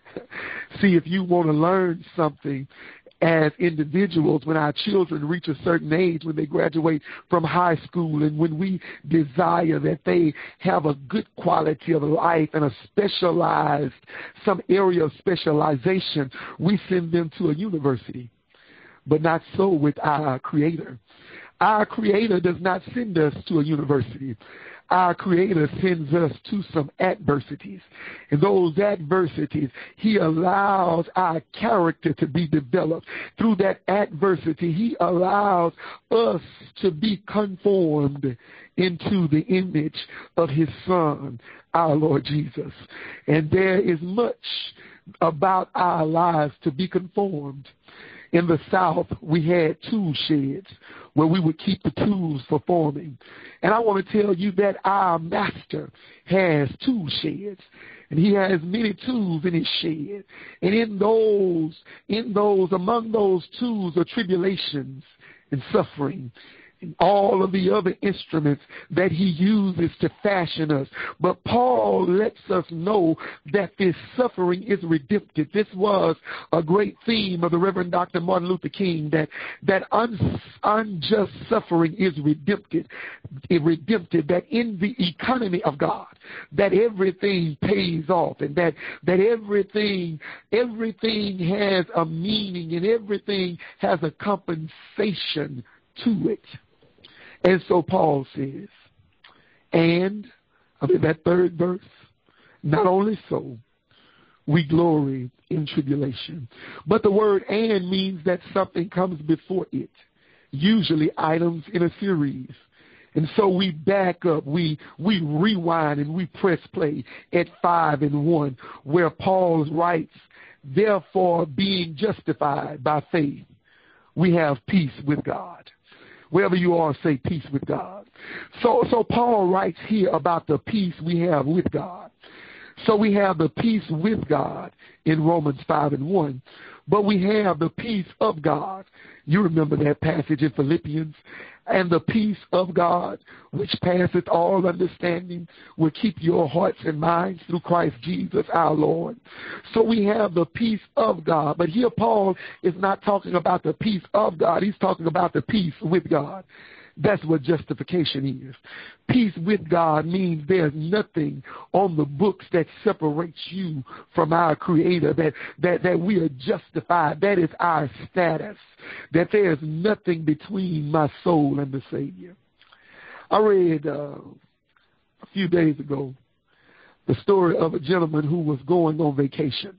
See, if you want to learn something as individuals, when our children reach a certain age, when they graduate from high school, and when we desire that they have a good quality of life and a specialized, some area of specialization, we send them to a university. But not so with our Creator. Our Creator does not send us to a university. Our Creator sends us to some adversities. And those adversities, He allows our character to be developed. Through that adversity, He allows us to be conformed into the image of His Son, our Lord Jesus. And there is much about our lives to be conformed. In the South, we had tool sheds where we would keep the tools for forming. And I want to tell you that our Master has tool sheds. And He has many tools in His shed. And in those, in those, among those tools are tribulations and suffering, and all of the other instruments that He uses to fashion us. But Paul lets us know that this suffering is redemptive. This was a great theme of the Reverend Doctor Martin Luther King, that, that un, unjust suffering is redemptive, redemptive, that in the economy of God, that everything pays off, and that, that everything, everything has a meaning, and everything has a compensation to it. And so Paul says, and, I mean that third verse, not only so, we glory in tribulation. But the word and means that something comes before it, usually items in a series. And so we back up, we we rewind, and we press play at five and one, where Paul writes, therefore being justified by faith, we have peace with God. Wherever you are, say peace with God. So, so Paul writes here about the peace we have with God. So we have the peace with God in Romans five and one, but we have the peace of God. You remember that passage in Philippians. And the peace of God, which passeth all understanding, will keep your hearts and minds through Christ Jesus our Lord. So we have the peace of God. But here Paul is not talking about the peace of God. He's talking about the peace with God. That's what justification is. Peace with God means there's nothing on the books that separates you from our Creator, that, that, that we are justified. That is our status, that there's nothing between my soul and the Savior. I read uh, a few days ago the story of a gentleman who was going on vacation,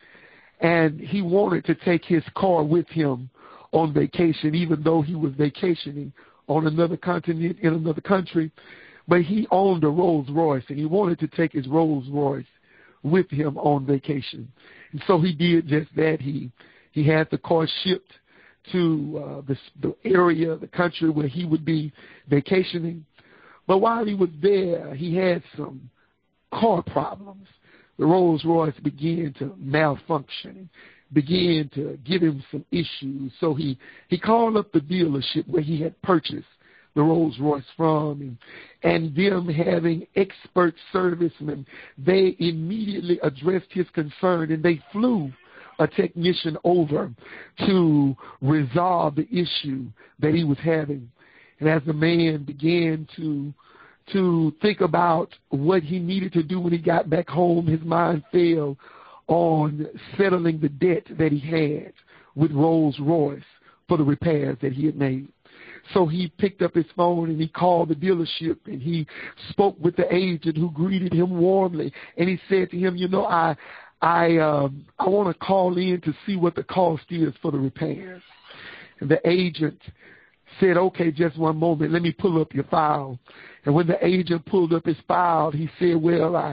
and he wanted to take his car with him on vacation, even though he was vacationing on another continent, in another country, but he owned a Rolls Royce, and he wanted to take his Rolls Royce with him on vacation. And so he did just that. He he had the car shipped to uh, the, the area, the country where he would be vacationing. But while he was there, he had some car problems. The Rolls Royce began to malfunction, began to give him some issues. So he, he called up the dealership where he had purchased the Rolls Royce from, and, and them having expert servicemen, they immediately addressed his concern, and they flew a technician over to resolve the issue that he was having. And as the man began to to think about what he needed to do when he got back home, his mind fell on settling the debt that he had with Rolls Royce for the repairs that he had made. So he picked up his phone and he called the dealership, and he spoke with the agent, who greeted him warmly. And he said to him, you know, I I um, I want to call in to see what the cost is for the repairs. And the agent said, okay, just one moment, let me pull up your file. And when the agent pulled up his file, he said, well, I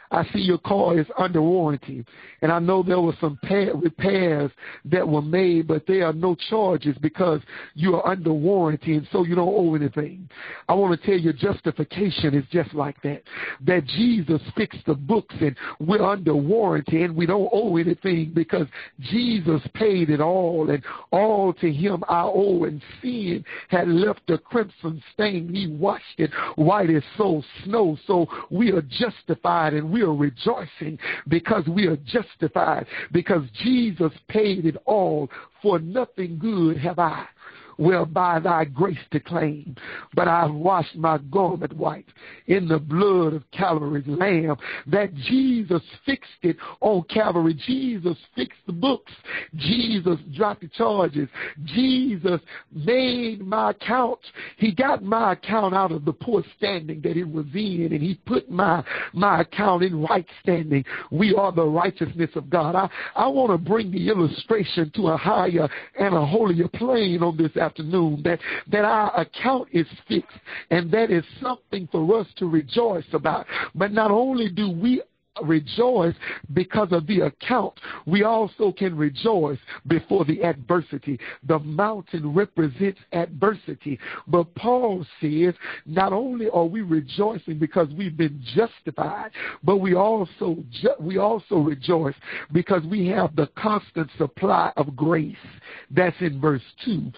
I see your car is under warranty. And I know there were some repairs that were made, but there are no charges because you are under warranty, and so you don't owe anything. I want to tell you, justification is just like that. That Jesus fixed the books, and we're under warranty, and we don't owe anything because Jesus paid it all, and all to him I owe, and sin had left a crimson stain. He washed it white as so snow. So we are justified, and we are rejoicing because we are justified, because Jesus paid it all. For nothing good have I, whereby thy grace to claim, but I've washed my garment white in the blood of Calvary's Lamb. That Jesus fixed it on Calvary. Jesus fixed the books. Jesus dropped the charges. Jesus made my account. He got my account out of the poor standing that it was in, and he put my, my account in right standing. We are the righteousness of God. I, I want to bring the illustration to a higher and a holier plane on this afternoon, that, that our account is fixed, and that is something for us to rejoice about. But not only do we rejoice because of the account, we also can rejoice before the adversity. The mountain represents adversity. But Paul says not only are we rejoicing because we've been justified, but we also ju- we also rejoice because we have the constant supply of grace. That's in verse two.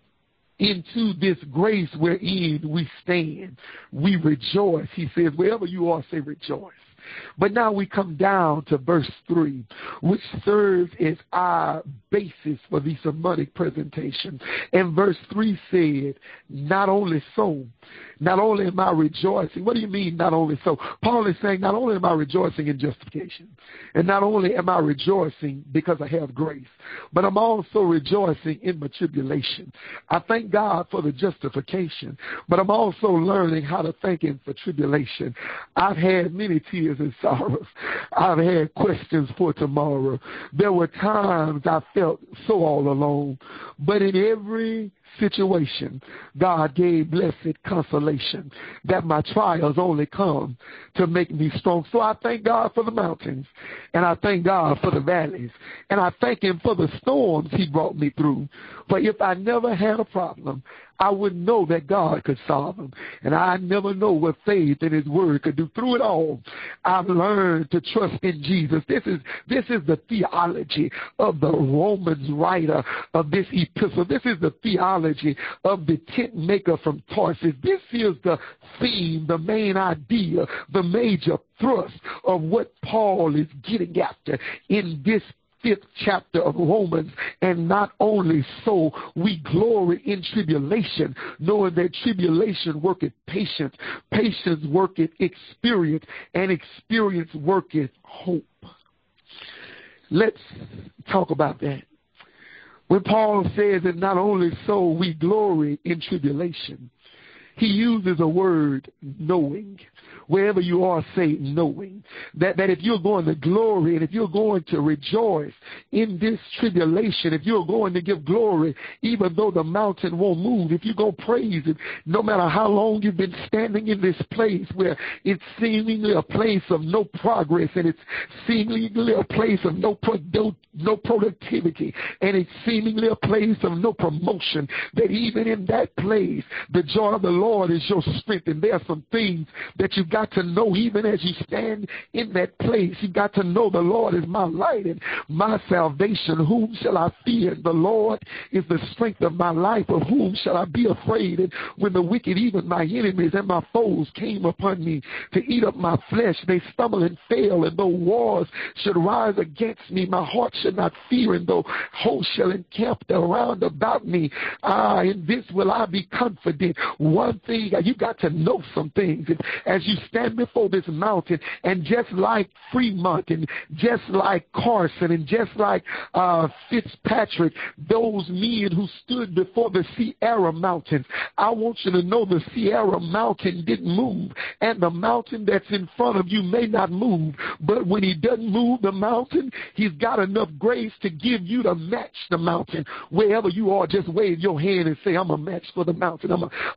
Into this grace wherein we stand, we rejoice. He says, wherever you are, say rejoice. But now we come down to verse three, which serves as our basis for the sermonic presentation. And verse three said, not only so, not only am I rejoicing. What do you mean, not only so? Paul is saying, not only am I rejoicing in justification, and not only am I rejoicing because I have grace, but I'm also rejoicing in my tribulation. I thank God for the justification, but I'm also learning how to thank him for tribulation. I've had many tears and sorrows. I've had questions for tomorrow. There were times I felt so all alone, but in every situation, God gave blessed consolation that my trials only come to make me strong. So I thank God for the mountains, and I thank God for the valleys, and I thank him for the storms he brought me through. For if I never had a problem, I wouldn't know that God could solve them. And I never know what faith in his word could do. Through it all, I've learned to trust in Jesus. This is this is the theology of the Romans writer of this epistle. This is the theology of the tent maker from Tarsus. This is the theme, the main idea, the major thrust of what Paul is getting after in this fifth chapter of Romans. And not only so, we glory in tribulation, knowing that tribulation worketh patience, patience worketh experience, and experience worketh hope. Let's talk about that. When Paul says that not only so, we glory in tribulation, he uses a word, knowing. Wherever you are, say knowing. That, that if you're going to glory and if you're going to rejoice in this tribulation, if you're going to give glory, even though the mountain won't move, if you're going to praise it, no matter how long you've been standing in this place where it's seemingly a place of no progress, and it's seemingly a place of no, pro- no, no productivity, and it's seemingly a place of no promotion, that even in that place, the joy of the Lord is your strength. And there are some things that you've got to know even as you stand in that place. You've got to know the Lord is my light and my salvation. Whom shall I fear? The Lord is the strength of my life. Of whom shall I be afraid? And when the wicked, even my enemies and my foes, came upon me to eat up my flesh, they stumble and fail. And though wars should rise against me, my heart should not fear. And though hosts shall encamp around about me, ah, in this will I be confident. One thing, you got to know some things. And as you stand before this mountain, and just like Fremont, and just like Carson, and just like uh, Fitzpatrick, those men who stood before the Sierra Mountains, I want you to know the Sierra Mountain didn't move, and the mountain that's in front of you may not move, but when he doesn't move the mountain, he's got enough grace to give you to match the mountain. Wherever you are, just wave your hand and say, I'm a match for the mountain. I'm a, I'm a match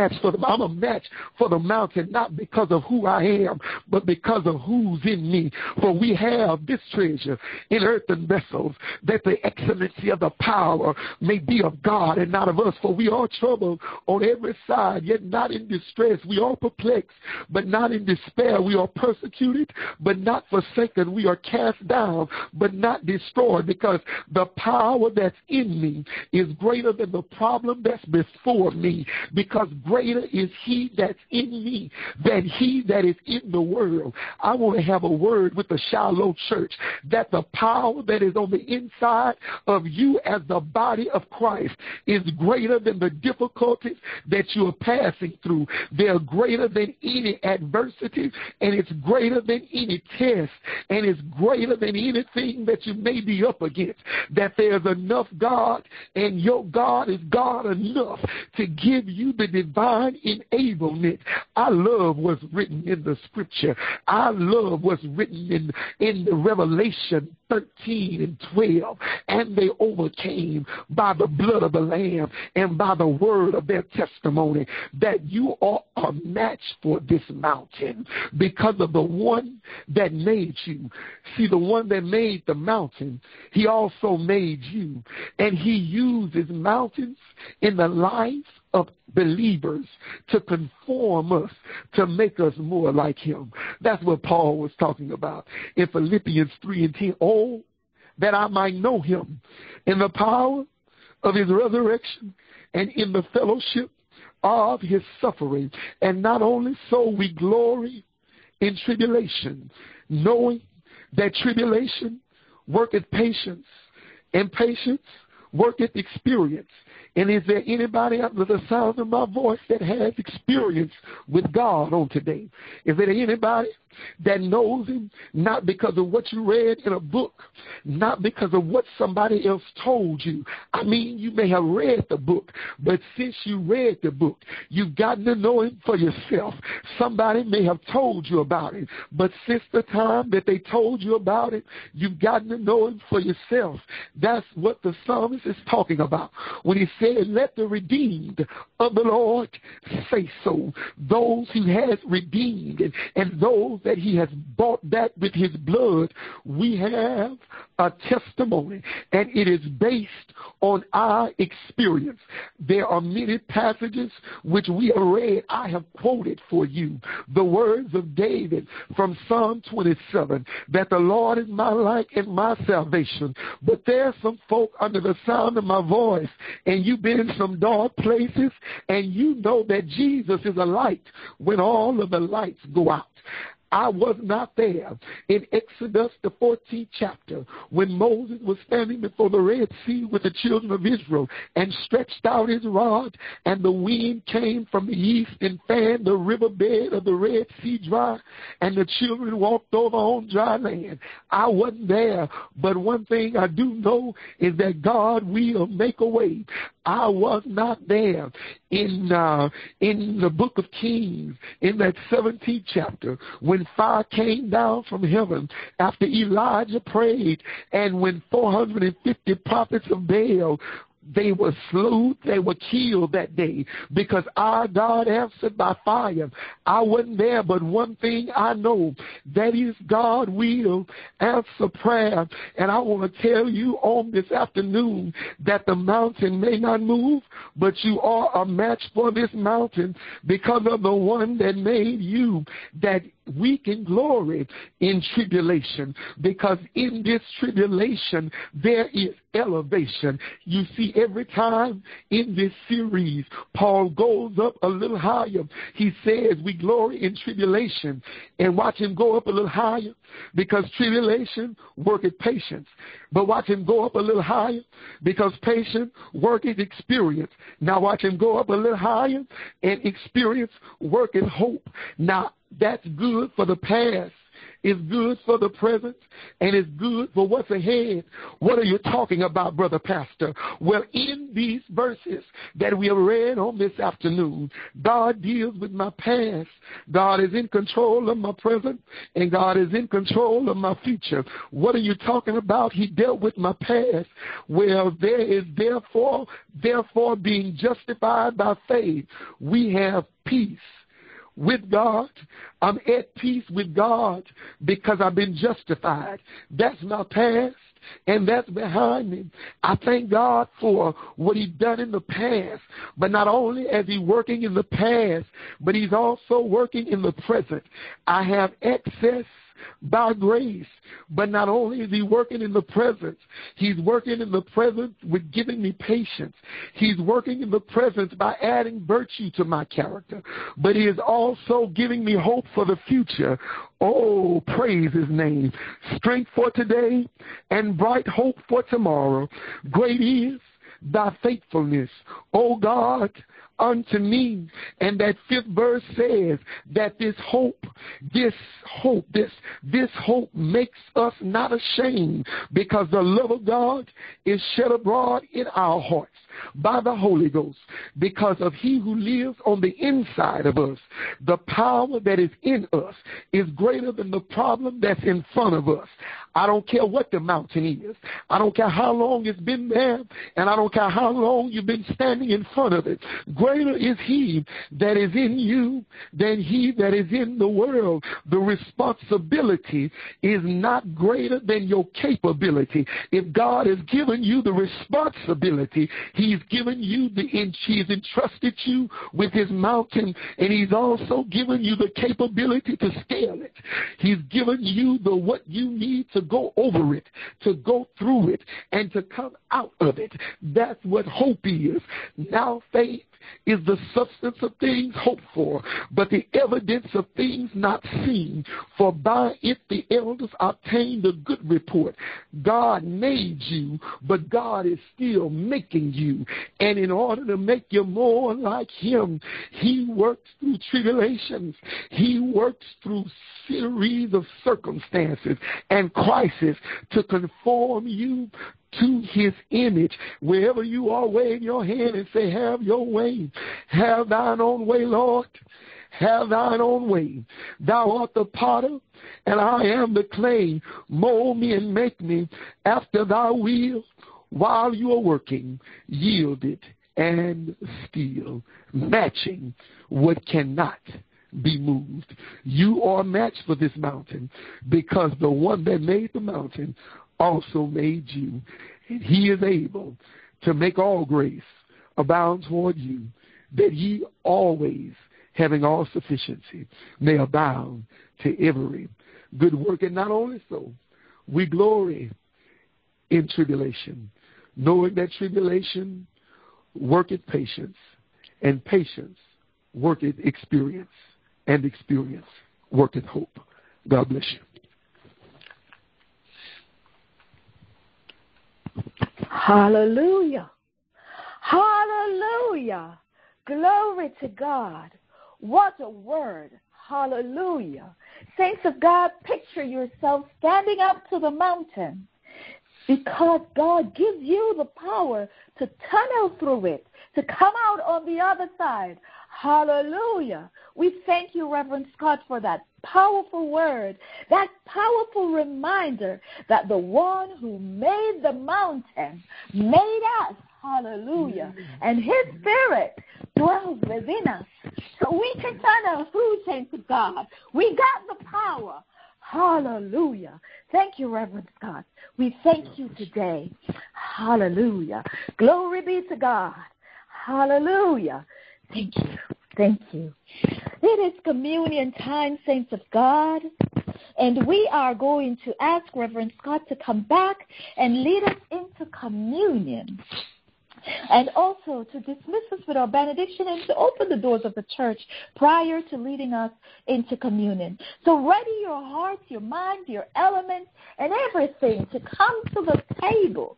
match for the I'm a match for the mountain, not because of who I am, but because of who's in me. For we have this treasure in earthen vessels, that the excellency of the power may be of God and not of us. For we are troubled on every side, yet not in distress. We are perplexed, but not in despair. We are persecuted, but not forsaken. We are cast down, but not destroyed, because the power that's in me is greater than the problem that's before me, because greater is he that's in me than he that is in the world. I want to have a word with the Shiloh church that the power that is on the inside of you as the body of Christ is greater than the difficulties that you are passing through. They're greater than any adversity, and it's greater than any test, and it's greater than anything that you may be up against. That there's enough God, and your God is God enough to give you the divine enablement. I love what's written in the scripture. I love what's written in, in the Revelation thirteen and twelve. And they overcame by the blood of the Lamb and by the word of their testimony. That you are a match for this mountain because of the one that made you. See, the one that made the mountain, he also made you. And he uses mountains in the life of believers to conform us, to make us more like him. That's what Paul was talking about in Philippians three and ten. Oh, that I might know him in the power of his resurrection and in the fellowship of his suffering. And not only so, we glory in tribulation, knowing that tribulation worketh patience, and patience worketh experience. And is there anybody under the sound of my voice that has experience with God on today? Is there anybody that knows him not because of what you read in a book, not because of what somebody else told you? I mean, you may have read the book, but since you read the book, you've gotten to know him for yourself. Somebody may have told you about it, but since the time that they told you about it, you've gotten to know him for yourself. That's what the psalmist is talking about when he said, let the redeemed of the Lord say so. Those who has redeemed and, and those that he has bought back with his blood, we have a testimony, and it is based on our experience. There are many passages which we have read. I have quoted for you the words of David from Psalm twenty-seven, that the Lord is my light and my salvation. But there are some folk under the sound of my voice, and you've been in some dark places, and you know that Jesus is a light when all of the lights go out. I was not there in Exodus, the fourteenth chapter, when Moses was standing before the Red Sea with the children of Israel and stretched out his rod, and the wind came from the east and fanned the riverbed of the Red Sea dry, and the children walked over on dry land. I wasn't there, but one thing I do know is that God will make a way. I was not there in uh, in the book of Kings, in that seventeenth chapter, when fire came down from heaven after Elijah prayed, and when four hundred fifty prophets of Baal, they were slew, they were killed that day because our God answered by fire. I wasn't there, but one thing I know, that is God will answer prayer. And I want to tell you on this afternoon that the mountain may not move, but you are a match for this mountain because of the one that made you, that we can glory in tribulation, because in this tribulation there is elevation. You see, every time in this series, Paul goes up a little higher. He says we glory in tribulation, and watch him go up a little higher, because tribulation worketh patience. But watch him go up a little higher, because patience worketh experience. Now watch him go up a little higher, and experience worketh hope. Now that's good for the past, It's good for the present, and it's good for what's ahead. What are you talking about, Brother Pastor? Well, in these verses that we have read on this afternoon, God deals with my past. God is in control of my present, and God is in control of my future. What are you talking about? He dealt with my past. Well, there is therefore, therefore being justified by faith, we have peace with God. I'm at peace with God because I've been justified. That's my past, and that's behind me. I thank God for what He's done in the past, but not only is He working in the past, but He's also working in the present. I have access by grace, but not only is He working in the present, He's working in the present with giving me patience. He's working in the present by adding virtue to my character, but He is also giving me hope for the future. Oh, praise His name. Strength for today and bright hope for tomorrow. Great is thy faithfulness, O God, unto me. And that fifth verse says that this hope, this hope, this, this hope makes us not ashamed, because the love of God is shed abroad in our hearts by the Holy Ghost, because of He who lives on the inside of us. The power that is in us is greater than the problem that's in front of us. I don't care what the mountain is. I don't care how long it's been there, and I don't care how long you've been standing in front of it. Greater is He that is in you than he that is in the world. The responsibility is not greater than your capability. If God has given you the responsibility, He's given you the inch. He's entrusted you with His mountain, and He's also given you the capability to scale it. He's given you the what you need to go over it, to go through it, and to come out of it. That's what hope is. Now faith is the substance of things hoped for, but the evidence of things not seen. For by it the elders obtained a good report. God made you, but God is still making you. And in order to make you more like Him, He works through tribulations. He works through series of circumstances and crises to conform you to His image. Wherever you are, wave your hand and say, have your way. Have thine own way, Lord. Have thine own way. Thou art the potter, and I am the clay. Mold me and make me after thy will. While you are working, yielded and still, matching what cannot be moved. You are matched for this mountain, because the one that made the mountain also made you, and He is able to make all grace abound toward you, that ye always, having all sufficiency, may abound to every good work. And not only so, we glory in tribulation, knowing that tribulation worketh patience, and patience worketh experience, and experience worketh hope. God bless you. Hallelujah. Hallelujah. Glory to God. What a word. Hallelujah. Saints of God, picture yourself standing up to the mountain, because God gives you the power to tunnel through it, to come out on the other side. Hallelujah. We thank you, Reverend Scott, for that powerful word, that powerful reminder that the one who made the mountain made us. Hallelujah. And His Spirit dwells within us. So we can tunnel through, saints of God. We got the power. Hallelujah. Thank you, Reverend Scott. We thank you today. Hallelujah. Glory be to God. Hallelujah. Thank you. Thank you. It is communion time, saints of God, and we are going to ask Reverend Scott to come back and lead us into communion, and also to dismiss us with our benediction and to open the doors of the church prior to leading us into communion. So ready your hearts, your minds, your elements, and everything to come to the table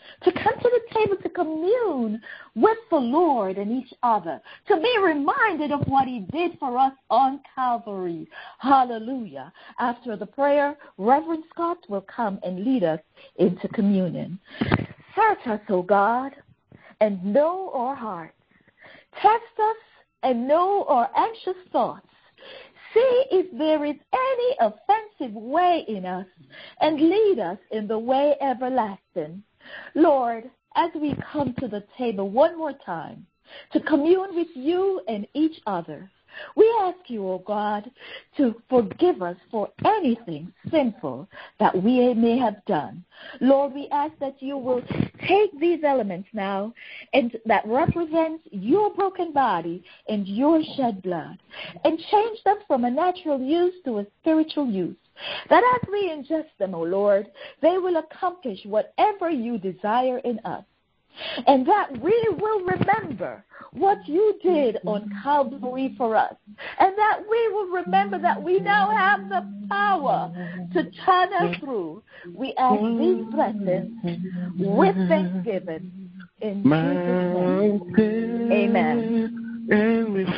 to come to the table to commune with the Lord and each other, to be reminded of what he did for us on Calvary. Hallelujah. After the prayer, Reverend Scott will come and lead us into communion. Search us, O God, and know our hearts. Test us and know our anxious thoughts. See if there is any offensive way in us, and lead us in the way everlasting. Lord, as we come to the table one more time to commune with you and each other, we ask you, O God, to forgive us for anything sinful that we may have done. Lord, we ask that you will take these elements now and that represents your broken body and your shed blood and change them from a natural use to a spiritual use. That as we ingest them, O Lord, they will accomplish whatever you desire in us. And that we will remember what you did on Calvary for us. And that we will remember that we now have the power to turn us through. We ask these blessings with thanksgiving in Jesus' name. Amen. And we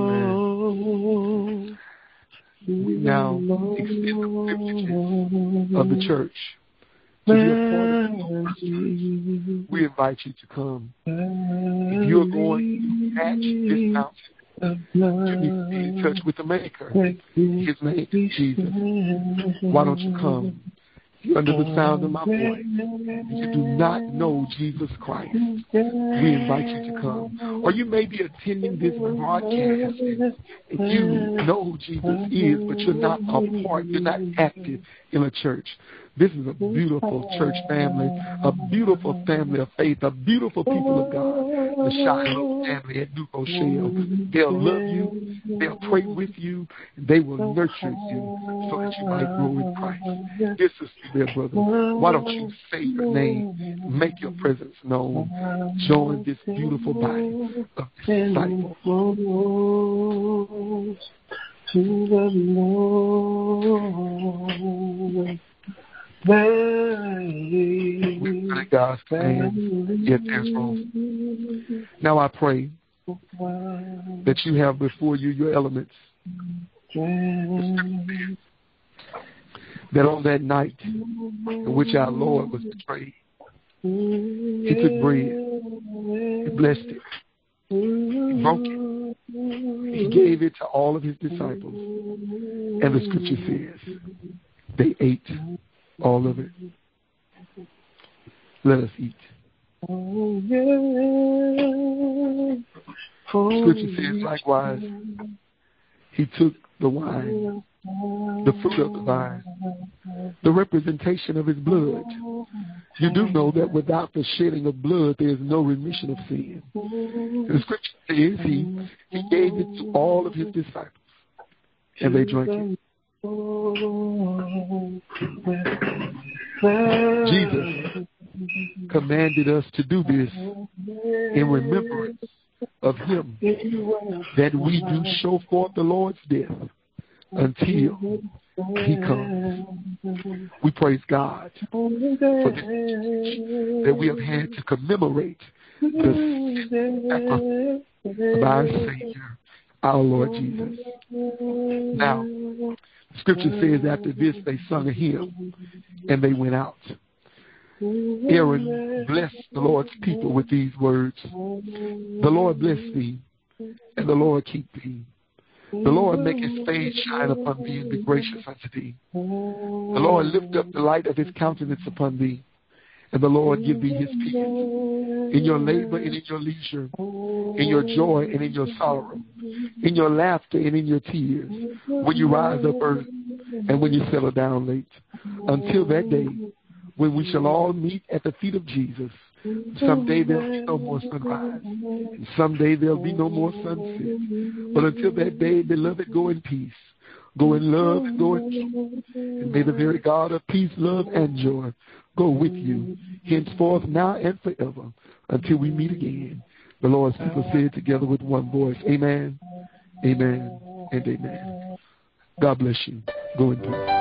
flow. We now extend the privileges of the church. To be a part of the we invite you to come. If you're going to match this mountain, to be in touch with the Maker, his name is Jesus, why don't you come? If you're under the sound of my voice, and you do not know Jesus Christ, we invite you to come. Or you may be attending this broadcast and you know who Jesus is, but you're not a part, you're not active in a church. This is a beautiful church family, a beautiful family of faith, a beautiful people of God, the Shiloh family at New Rochelle. They'll love you, they'll pray with you, and they will nurture you so that you might grow in Christ. Dear sister, dear brother, why don't you say your name, make your presence known, join this beautiful body of disciples. To the Lord. We pray God's plan, yet there's room. Now I pray that you have before you your elements. That on that night in which our Lord was betrayed, he took bread, he blessed it, he broke it, he gave it to all of his disciples. And the scripture says, they ate all of it. Let us eat. Scripture says likewise, he took the wine, the fruit of the vine, the representation of his blood. You do know that without the shedding of blood, there is no remission of sin. The scripture says he, he gave it to all of his disciples, and they drank it. Jesus commanded us to do this in remembrance of him, that we do show forth the Lord's death until he comes. We praise God for this that we have had to commemorate the sacrifice of our Savior, our Lord Jesus. Now, Scripture says after this they sung a hymn and they went out. Aaron blessed the Lord's people with these words. The Lord bless thee, and the Lord keep thee. The Lord make his face shine upon thee and be gracious unto thee. The Lord lift up the light of his countenance upon thee, and the Lord give thee his peace. In your labor and in your leisure, in your joy and in your sorrow, in your laughter and in your tears, when you rise up early and when you settle down late, until that day when we shall all meet at the feet of Jesus. Someday there'll be no more sunrise, and someday there'll be no more sunset. But until that day, beloved, go in peace. Go in love and go in truth. And may the very God of peace, love, and joy go with you, henceforth, now, and forever, until we meet again. The Lord's people say it together with one voice. Amen, amen, and amen. God bless you. Go in peace.